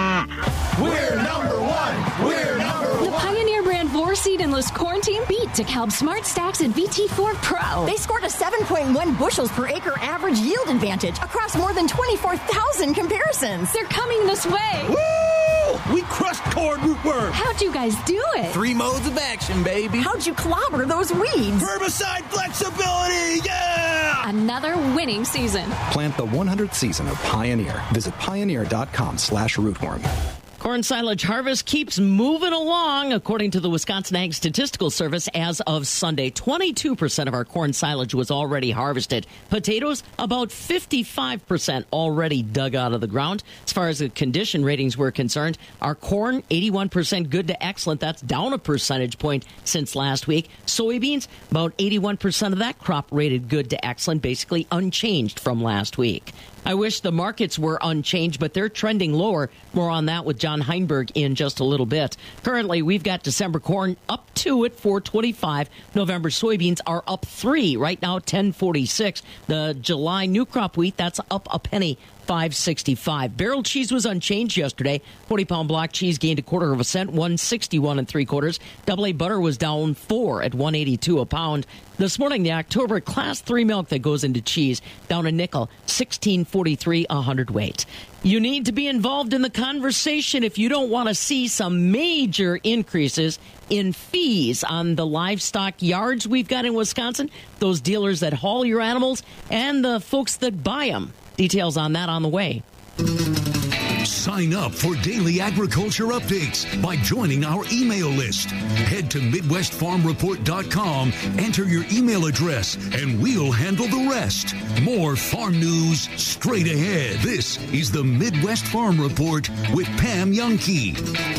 We're number one. We're number one. The Pioneer brand Vorseed Endless Corn Team beat DeKalb Smart Stacks and V T four Pro. They scored a seven point one bushels per acre average yield advantage across more than twenty-four thousand comparisons. They're coming this way. Woo! We crushed corn rootworm. How'd you guys do it? Three modes of action, baby. How'd you clobber those weeds? Herbicide flexibility, yeah! Another winning season. Plant the one hundredth season of Pioneer. Visit pioneer dot com slash rootworm. Corn silage harvest keeps moving along. According to the Wisconsin Ag Statistical Service, as of Sunday, twenty-two percent of our corn silage was already harvested. Potatoes, about fifty-five percent already dug out of the ground. As far as the condition ratings were concerned, our corn, eighty-one percent good to excellent. That's down a percentage point since last week. Soybeans, about eighty-one percent of that crop rated good to excellent, basically unchanged from last week. I wish the markets were unchanged, but they're trending lower. More on that with John Heinberg in just a little bit. Currently, we've got December corn up two at four twenty-five. November soybeans are up three. Right now, ten forty-six. The July new crop wheat, that's up a penny. five sixty-five. Barrel cheese was unchanged yesterday. forty pound block cheese gained a quarter of a cent, one sixty-one and three quarters. Double A butter was down four at one eighty-two a pound. This morning, the October class three milk that goes into cheese down a nickel, sixteen forty-three a hundredweight. You need to be involved in the conversation if you don't want to see some major increases in fees on the livestock yards we've got in Wisconsin, those dealers that haul your animals, and the folks that buy them. Details on that on the way. Sign up for daily agriculture updates by joining our email list. Head to midwest farm report dot com, enter your email address, and we'll handle the rest. More farm news straight ahead. This is the Midwest Farm Report with Pam Jahnke.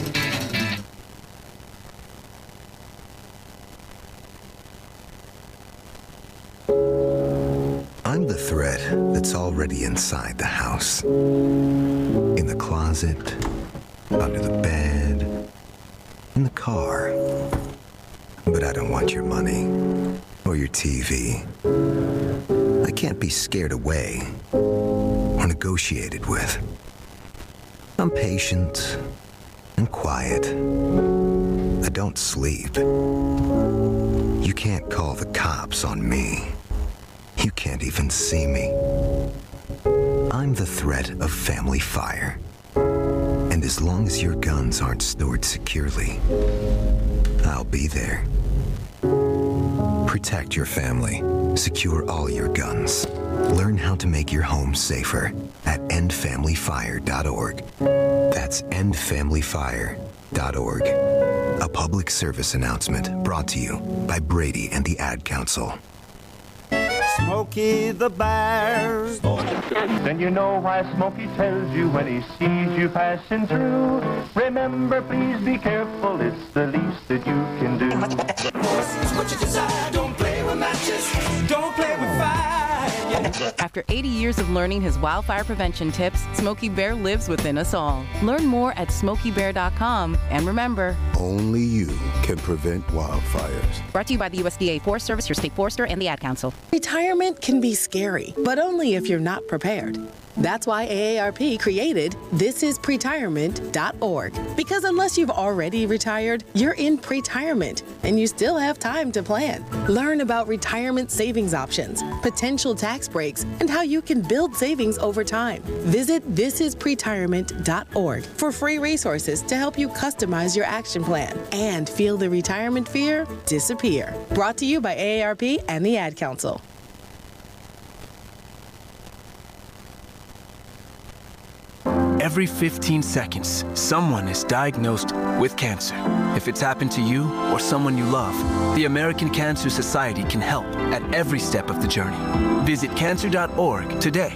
I'm the thread that's already inside the house. In the closet, under the bed, in the car. But I don't want your money or your T V. I can't be scared away or negotiated with. I'm patient and quiet. I don't sleep. You can't call the cops on me. You can't even see me. I'm the threat of family fire. And as long as your guns aren't stored securely, I'll be there. Protect your family. Secure all your guns. Learn how to make your home safer at end family fire dot org. That's end family fire dot org. A public service announcement brought to you by Brady and the Ad Council. Smokey the Bear. Then you know why Smokey tells you when he sees you passing through. Remember, please be careful, it's the least that you can do. What you desire, don't play with matches, don't play with fire. After eighty years of learning his wildfire prevention tips, Smokey Bear lives within us all. Learn more at smokey bear dot com, and remember, only you can prevent wildfires. Brought to you by the U S D A Forest Service, your state forester, and the Ad Council. Retirement can be scary, but only if you're not prepared. That's why A A R P created this is pretirement dot org. Because unless you've already retired, you're in pretirement and you still have time to plan. Learn about retirement savings options, potential tax breaks, and how you can build savings over time. Visit this is pretirement dot org for free resources to help you customize your action plan and feel the retirement fear disappear. Brought to you by A A R P and the Ad Council. Every fifteen seconds, someone is diagnosed with cancer. If it's happened to you or someone you love, the American Cancer Society can help at every step of the journey. Visit cancer dot org today.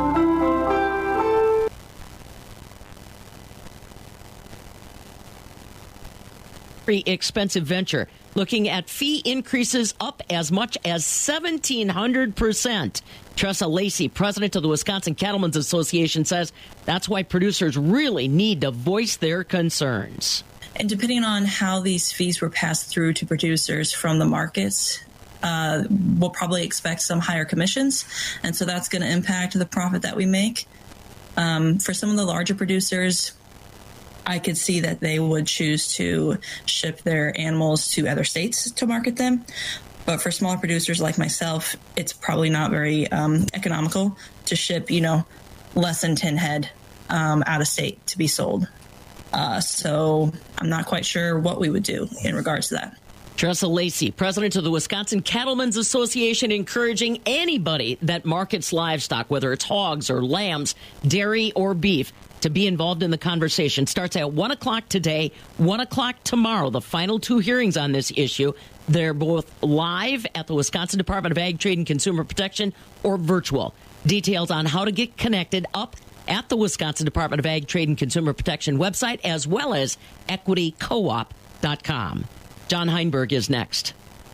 Very expensive venture, looking at fee increases up as much as seventeen hundred percent. Tressa Lacey, president of the Wisconsin Cattlemen's Association, says that's why producers really need to voice their concerns. And depending on how these fees were passed through to producers from the markets, uh, we'll probably expect some higher commissions. And so that's going to impact the profit that we make. Um, for some of the larger producers, I could see that they would choose to ship their animals to other states to market them. But for smaller producers like myself, it's probably not very um, economical to ship, you know, less than ten head um, out of state to be sold. Uh, so I'm not quite sure what we would do in regards to that. Tressa Lacey, president of the Wisconsin Cattlemen's Association, encouraging anybody that markets livestock, whether it's hogs or lambs, dairy or beef, to be involved in the conversation. Starts at one o'clock today, one o'clock tomorrow. The final two hearings on this issue. They're both live at the Wisconsin Department of Ag, Trade, and Consumer Protection or virtual. Details on how to get connected up at the Wisconsin Department of Ag, Trade, and Consumer Protection website, as well as equity co op dot com. John Heinberg is next.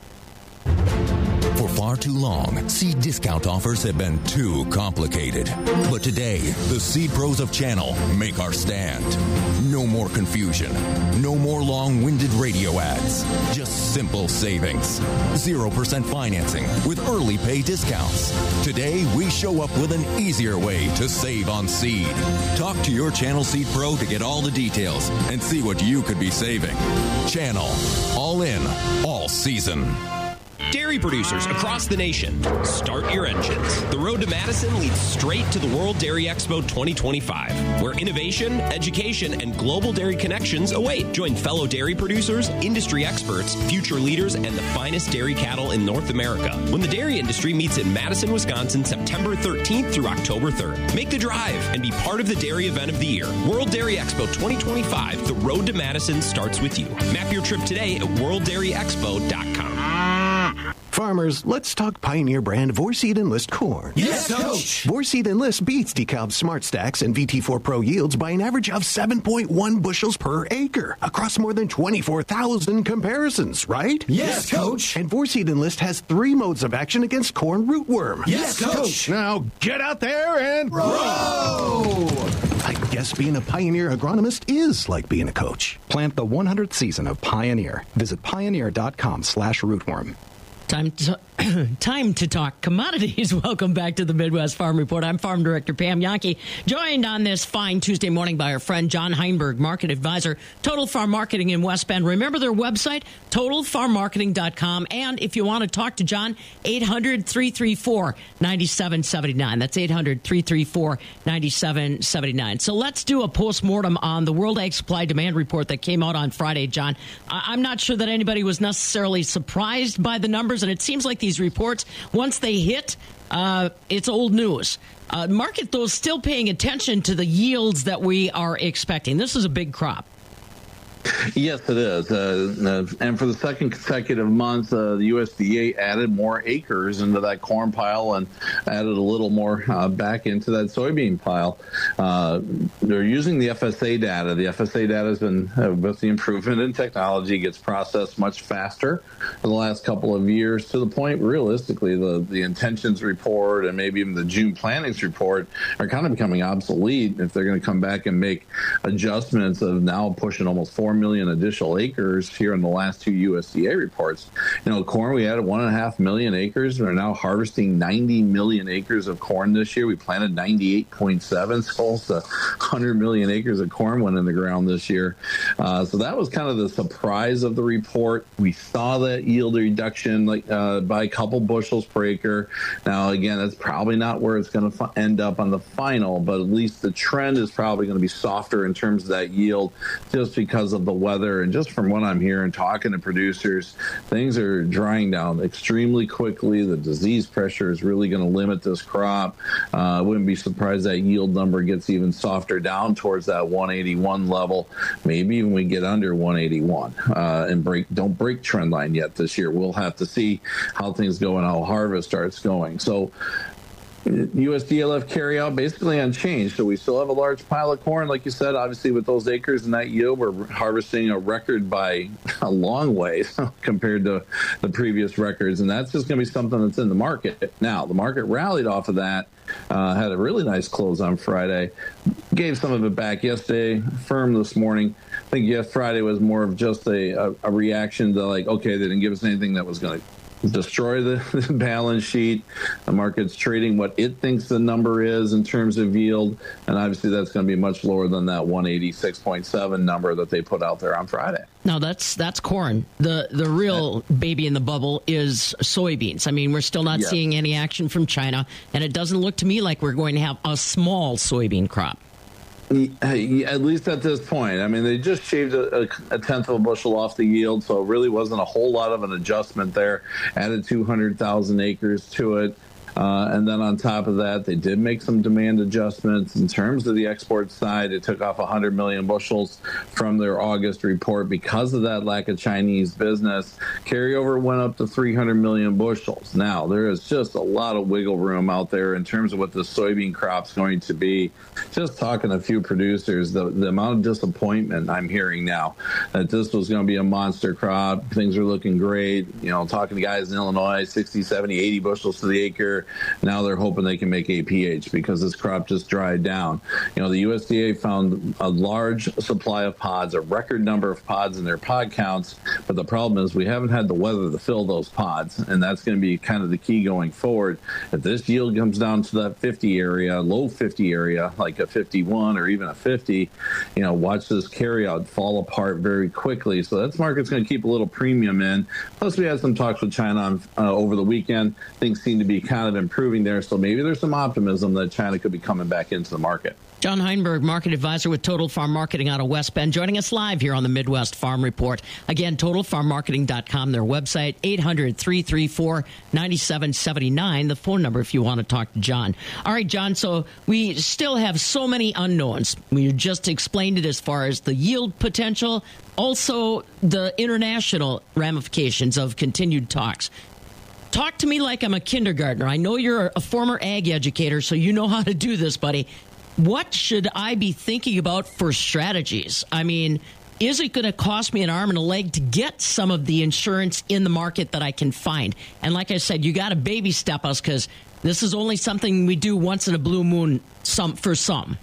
For far too long, seed discount offers have been too complicated. But today, the Seed Pros of Channel make our stand. No more confusion. No more long-winded radio ads. Just simple savings. zero percent financing with early pay discounts. Today, we show up with an easier way to save on seed. Talk to your Channel Seed Pro to get all the details and see what you could be saving. Channel. All in. All season. Dairy producers across the nation, start your engines. The road to Madison leads straight to the World Dairy Expo twenty twenty-five, where innovation, education, and global dairy connections await. Join fellow dairy producers, industry experts, future leaders, and the finest dairy cattle in North America when the dairy industry meets in Madison, Wisconsin, September thirteenth through October third. Make the drive and be part of the dairy event of the year. World Dairy Expo twenty twenty-five, the road to Madison starts with you. Map your trip today at world dairy expo dot com. Farmers, let's talk Pioneer brand Vorseed Enlist corn. Yes, Coach! Vorseed Enlist beats DeKalb Smart Stacks and V T four Pro yields by an average of seven point one bushels per acre across more than twenty-four thousand comparisons, right? Yes, Coach! And Vorseed Enlist has three modes of action against corn rootworm. Yes, Coach! Now get out there and row! I guess being a Pioneer agronomist is like being a coach. Plant the one hundredth season of Pioneer. Visit pioneer dot com slash rootworm. Time to, time to talk commodities. Welcome back to the Midwest Farm Report. I'm Farm Director Pam Yankee, joined on this fine Tuesday morning by our friend John Heinberg, Market Advisor, Total Farm Marketing in West Bend. Remember their website, total farm marketing dot com. And if you want to talk to John, eight hundred, three three four, nine seven seven nine. That's eight hundred, three three four, nine seven seven nine. So let's do a postmortem on the World Ag Supply Demand Report that came out on Friday, John. I- I'm not sure that anybody was necessarily surprised by the numbers. And it seems like these reports, once they hit, uh, it's old news. Uh, market, though, is still paying attention to the yields that we are expecting. This is a big crop. Yes, it is. Uh, uh, and for the second consecutive month, uh, the U S D A added more acres into that corn pile and added a little more uh, back into that soybean pile. Uh, they're using the F S A data. The F S A data has been, uh, with the improvement in technology, gets processed much faster in the last couple of years, to the point, realistically, the, the intentions report and maybe even the June plannings report are kind of becoming obsolete if they're going to come back and make adjustments of now pushing almost four four million additional acres here in the last two U S D A reports. You know, corn, we added one and a half million acres. We're now harvesting ninety million acres of corn this year. We planted ninety-eight point seven, so almost one hundred million acres of corn went in the ground this year. Uh, so that was kind of the surprise of the report. We saw that yield reduction like uh, by a couple bushels per acre. Now, again, that's probably not where it's going to f- end up on the final, but at least the trend is probably going to be softer in terms of that yield just because of the weather. And just from what I'm hearing, talking to producers, things are drying down extremely quickly. The disease pressure is really going to limit this crop. Uh, I wouldn't be surprised that yield number gets even softer down towards that one eighty-one level. Maybe even we get under one eighty-one uh, and break don't break trend line yet this year. We'll have to see how things go and how harvest starts going. So U S D A left carryout basically unchanged. So we still have a large pile of corn, like you said. Obviously, with those acres and that yield, we're harvesting a record by a long way compared to the previous records. And that's just going to be something that's in the market. Now, the market rallied off of that, uh, had a really nice close on Friday, gave some of it back yesterday, firm this morning. I think yes, Friday was more of just a, a, a reaction to like, okay, they didn't give us anything that was going to destroy the, the balance sheet. The market's trading what it thinks the number is in terms of yield, and obviously that's going to be much lower than that one eighty-six point seven number that they put out there on Friday. No, that's that's corn. The the real baby in the bubble is soybeans. I mean, we're still not Yes. seeing any action from China, and it doesn't look to me like we're going to have a small soybean crop. At least at this point. I mean, they just shaved a, a, a tenth of a bushel off the yield, so it really wasn't a whole lot of an adjustment there. Added two hundred thousand acres to it. Uh, and then on top of that, they did make some demand adjustments. In terms of the export side, it took off one hundred million bushels from their August report because of that lack of Chinese business. Carryover went up to three hundred million bushels. Now, there is just a lot of wiggle room out there in terms of what the soybean crop's going to be. Just talking to a few producers, the, the amount of disappointment I'm hearing now that this was going to be a monster crop. Things are looking great. You know, talking to guys in Illinois, sixty, seventy, eighty bushels to the acre. Now they're hoping they can make A P H because this crop just dried down. You know, the U S D A found a large supply of pods, a record number of pods in their pod counts, but the problem is we haven't had the weather to fill those pods, and that's going to be kind of the key going forward. If this yield comes down to that fifty area, low fifty area, like a fifty-one or even a fifty, you know, watch this carryout fall apart very quickly. So that market's going to keep a little premium in. Plus, we had some talks with China on, uh, over the weekend. Things seem to be kind of improving there, so maybe there's some optimism that China could be coming back into the market. John Heinberg, market advisor with Total Farm Marketing out of West Bend, joining us live here on the Midwest Farm Report. Again, total farm marketing dot com, their website, eight hundred, three three four, nine seven seven nine, the phone number if you want to talk to John. All right, John, so we still have so many unknowns. We just explained it as far as the yield potential, also the international ramifications of continued talks. Talk to me like I'm a kindergartner. I know you're a former ag educator, so you know how to do this, buddy. What should I be thinking about for strategies? I mean, is it going to cost me an arm and a leg to get some of the insurance in the market that I can find? And like I said, you got to baby step us because this is only something we do once in a blue moon some for some.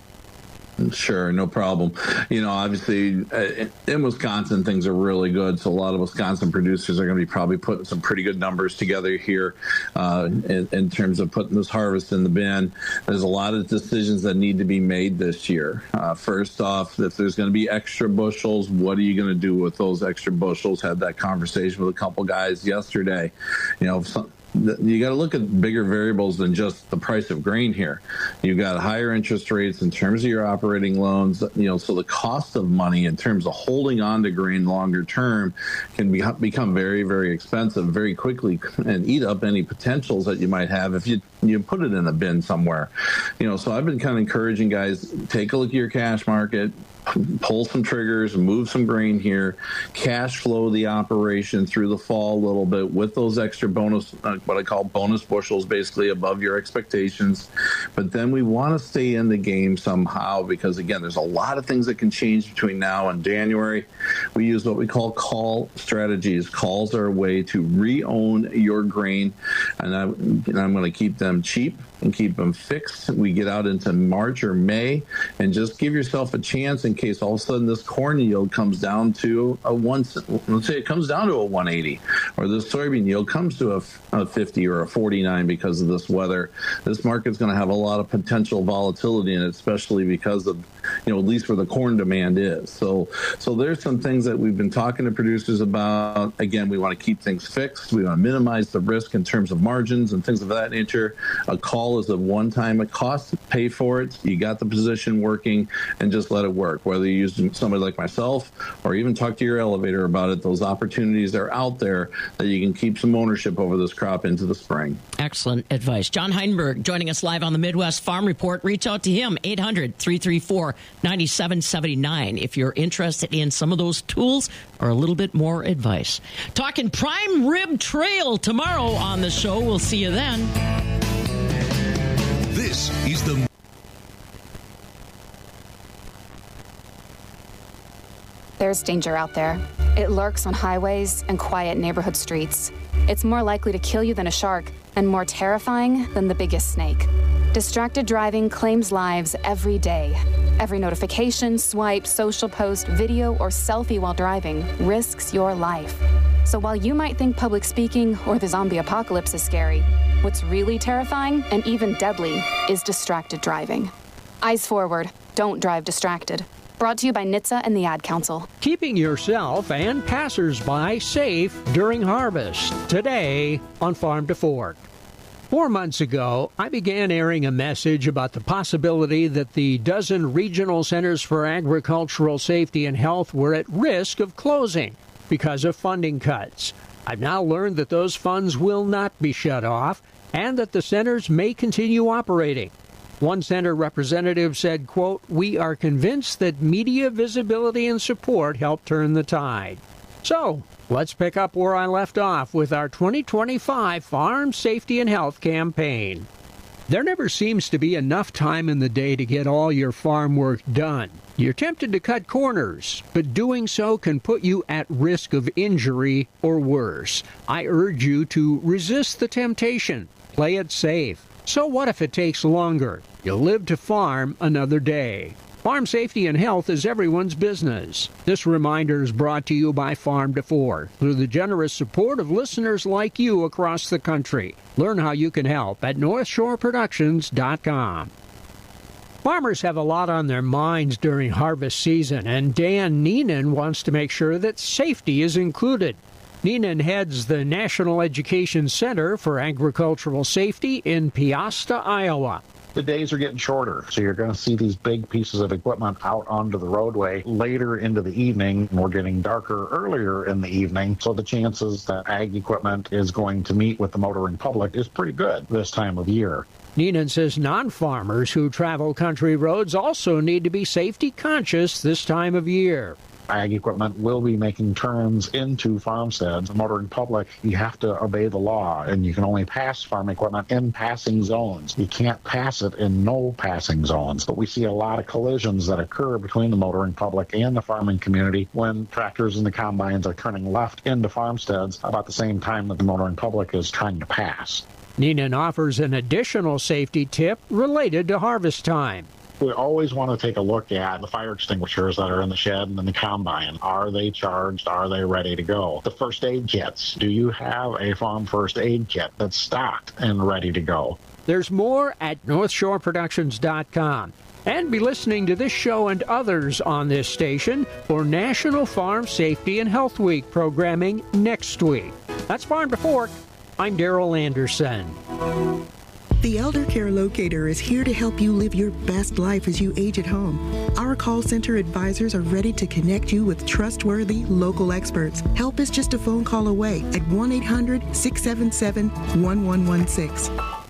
Sure, no problem. You know, obviously in Wisconsin, things are really good. So a lot of Wisconsin producers are going to be probably putting some pretty good numbers together here uh, in, in terms of putting this harvest in the bin. There's a lot of decisions that need to be made this year. Uh, first off, if there's going to be extra bushels, what are you going to do with those extra bushels? Had that conversation with a couple guys yesterday. You know, some, you got to look at bigger variables than just the price of grain here. You've got higher interest rates in terms of your operating loans, you know, so the cost of money in terms of holding on to grain longer term can be, become very, very expensive very quickly and eat up any potentials that you might have if you, you put it in a bin somewhere. You know, so I've been kind of encouraging guys, take a look at your cash market, pull some triggers, move some grain here, cash flow the operation through the fall a little bit with those extra bonus, uh, what I call bonus bushels, basically above your expectations. But then we want to stay in the game somehow because, again, there's a lot of things that can change between now and January. We use what we call call strategies. Calls are a way to re-own your grain, and, I, and I'm going to keep them cheap and keep them fixed. We get out into March or May and just give yourself a chance in case, all of a sudden this corn yield comes down to a one, let's say it comes down to a one eighty, or this soybean yield comes to a, a fifty or a forty-nine because of this weather, this market's going to have a lot of potential volatility in it, especially because of, you know, at least where the corn demand is. So, so there's some things that we've been talking to producers about. Again, we want to keep things fixed. We want to minimize the risk in terms of margins and things of that nature. A call is a one-time cost. Pay for it. You got the position working, and just let it work. Whether you use somebody like myself or even talk to your elevator about it, those opportunities are out there that you can keep some ownership over this crop into the spring. Excellent advice. John Heidenberg joining us live on the Midwest Farm Report. Reach out to him, eight hundred, three three four, nine seven seven nine, if you're interested in some of those tools or a little bit more advice. Talking prime rib trail tomorrow on the show. We'll see you then. This is the There's danger out there. It lurks on highways and quiet neighborhood streets. It's more likely to kill you than a shark, and more terrifying than the biggest snake. Distracted driving claims lives every day. Every notification, swipe, social post, video, or selfie while driving risks your life. So while you might think public speaking or the zombie apocalypse is scary, what's really terrifying and even deadly is distracted driving. Eyes forward. Don't drive distracted. Brought to you by N H T S A and the Ad Council. Keeping yourself and passersby safe during harvest. Today on Farm to Fork. Four months ago, I began airing a message about the possibility that the dozen regional centers for agricultural safety and health were at risk of closing because of funding cuts. I've now learned that those funds will not be shut off and that the centers may continue operating. One center representative said, quote, "We are convinced that media visibility and support help turn the tide." So, let's pick up where I left off with our twenty twenty-five Farm Safety and Health campaign. There never seems to be enough time in the day to get all your farm work done. You're tempted to cut corners, but doing so can put you at risk of injury or worse. I urge you to resist the temptation. Play it safe. So what if it takes longer? You'll live to farm another day. Farm safety and health is everyone's business. This reminder is brought to you by Farm to Fork through the generous support of listeners like you across the country. Learn how you can help at north shore productions dot com. Farmers have a lot on their minds during harvest season, and Dan Neenan wants to make sure that safety is included. Neenan heads the National Education Center for Agricultural Safety in Peosta, Iowa. The days are getting shorter, so you're going to see these big pieces of equipment out onto the roadway later into the evening. We're getting darker earlier in the evening, so the chances that ag equipment is going to meet with the motoring public is pretty good this time of year. Neenan says non-farmers who travel country roads also need to be safety conscious this time of year. Ag equipment will be making turns into farmsteads. The motoring public, you have to obey the law, and you can only pass farm equipment in passing zones. You can't pass it in no passing zones. But we see a lot of collisions that occur between the motoring public and the farming community when tractors and the combines are turning left into farmsteads about the same time that the motoring public is trying to pass. Neenan offers an additional safety tip related to harvest time. We always want to take a look at the fire extinguishers that are in the shed and in the combine. Are they charged? Are they ready to go? The first aid kits. Do you have a farm first aid kit that's stocked and ready to go? There's more at north shore productions dot com. And be listening to this show and others on this station for National Farm Safety and Health Week programming next week. That's Farm to Fork. I'm Darrell Anderson. The Elder Care Locator is here to help you live your best life as you age at home. Our call center advisors are ready to connect you with trustworthy local experts. Help is just a phone call away at one eight hundred, six seven seven, one one one six.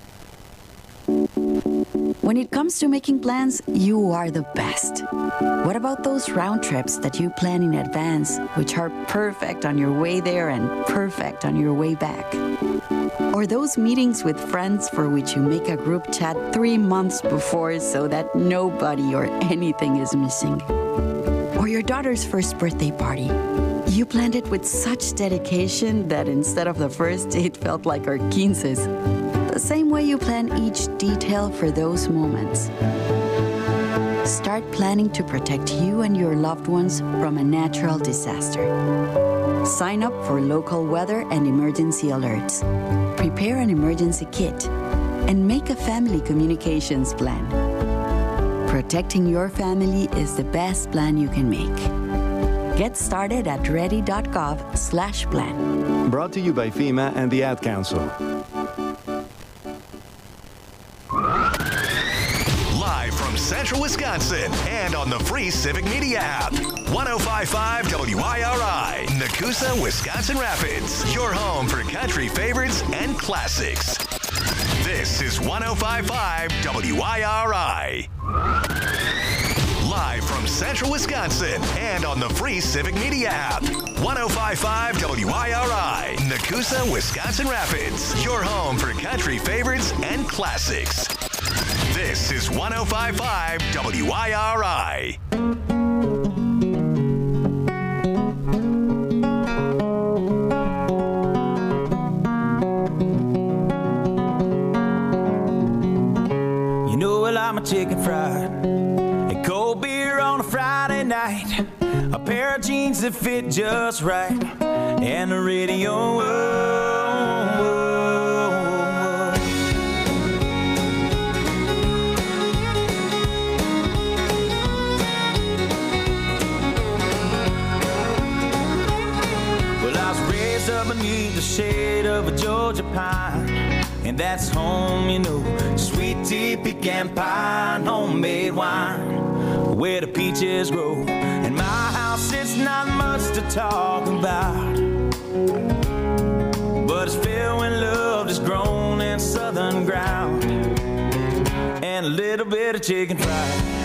When it comes to making plans, you are the best. What about those round trips that you plan in advance, which are perfect on your way there and perfect on your way back? Or those meetings with friends for which you make a group chat three months before so that nobody or anything is missing? Or your daughter's first birthday party. You planned it with such dedication that instead of the first, it felt like our quinces. The same way you plan each detail for those moments. Start planning to protect you and your loved ones from a natural disaster. Sign up for local weather and emergency alerts. Prepare an emergency kit and make a family communications plan. Protecting your family is the best plan you can make. Get started at ready.gov slash plan. Brought to you by FEMA and the Ad Council. Live from Central Wisconsin and on the free Civic Media app. one oh five point five W I R I, Nakusa, Wisconsin Rapids. Your home for country favorites and classics. This is one oh five point five W I R I. Live from Central Wisconsin and on the free Civic Media app. one oh five point five W I R I, Nakusa, Wisconsin Rapids. Your home for country favorites and classics. This is one oh five point five W I R I. You know I like my chicken fried, and cold beer on a Friday night, a pair of jeans that fit just right, and the radio. Whoa, whoa, whoa. Well, I was raised up beneath the shade of a Georgia pine, and that's home, you know. Sweet tea, pecan pie, and homemade wine, where the peaches grow. In my house, it's not much to talk about, but it's filled when love is grown in southern ground, and a little bit of chicken fried.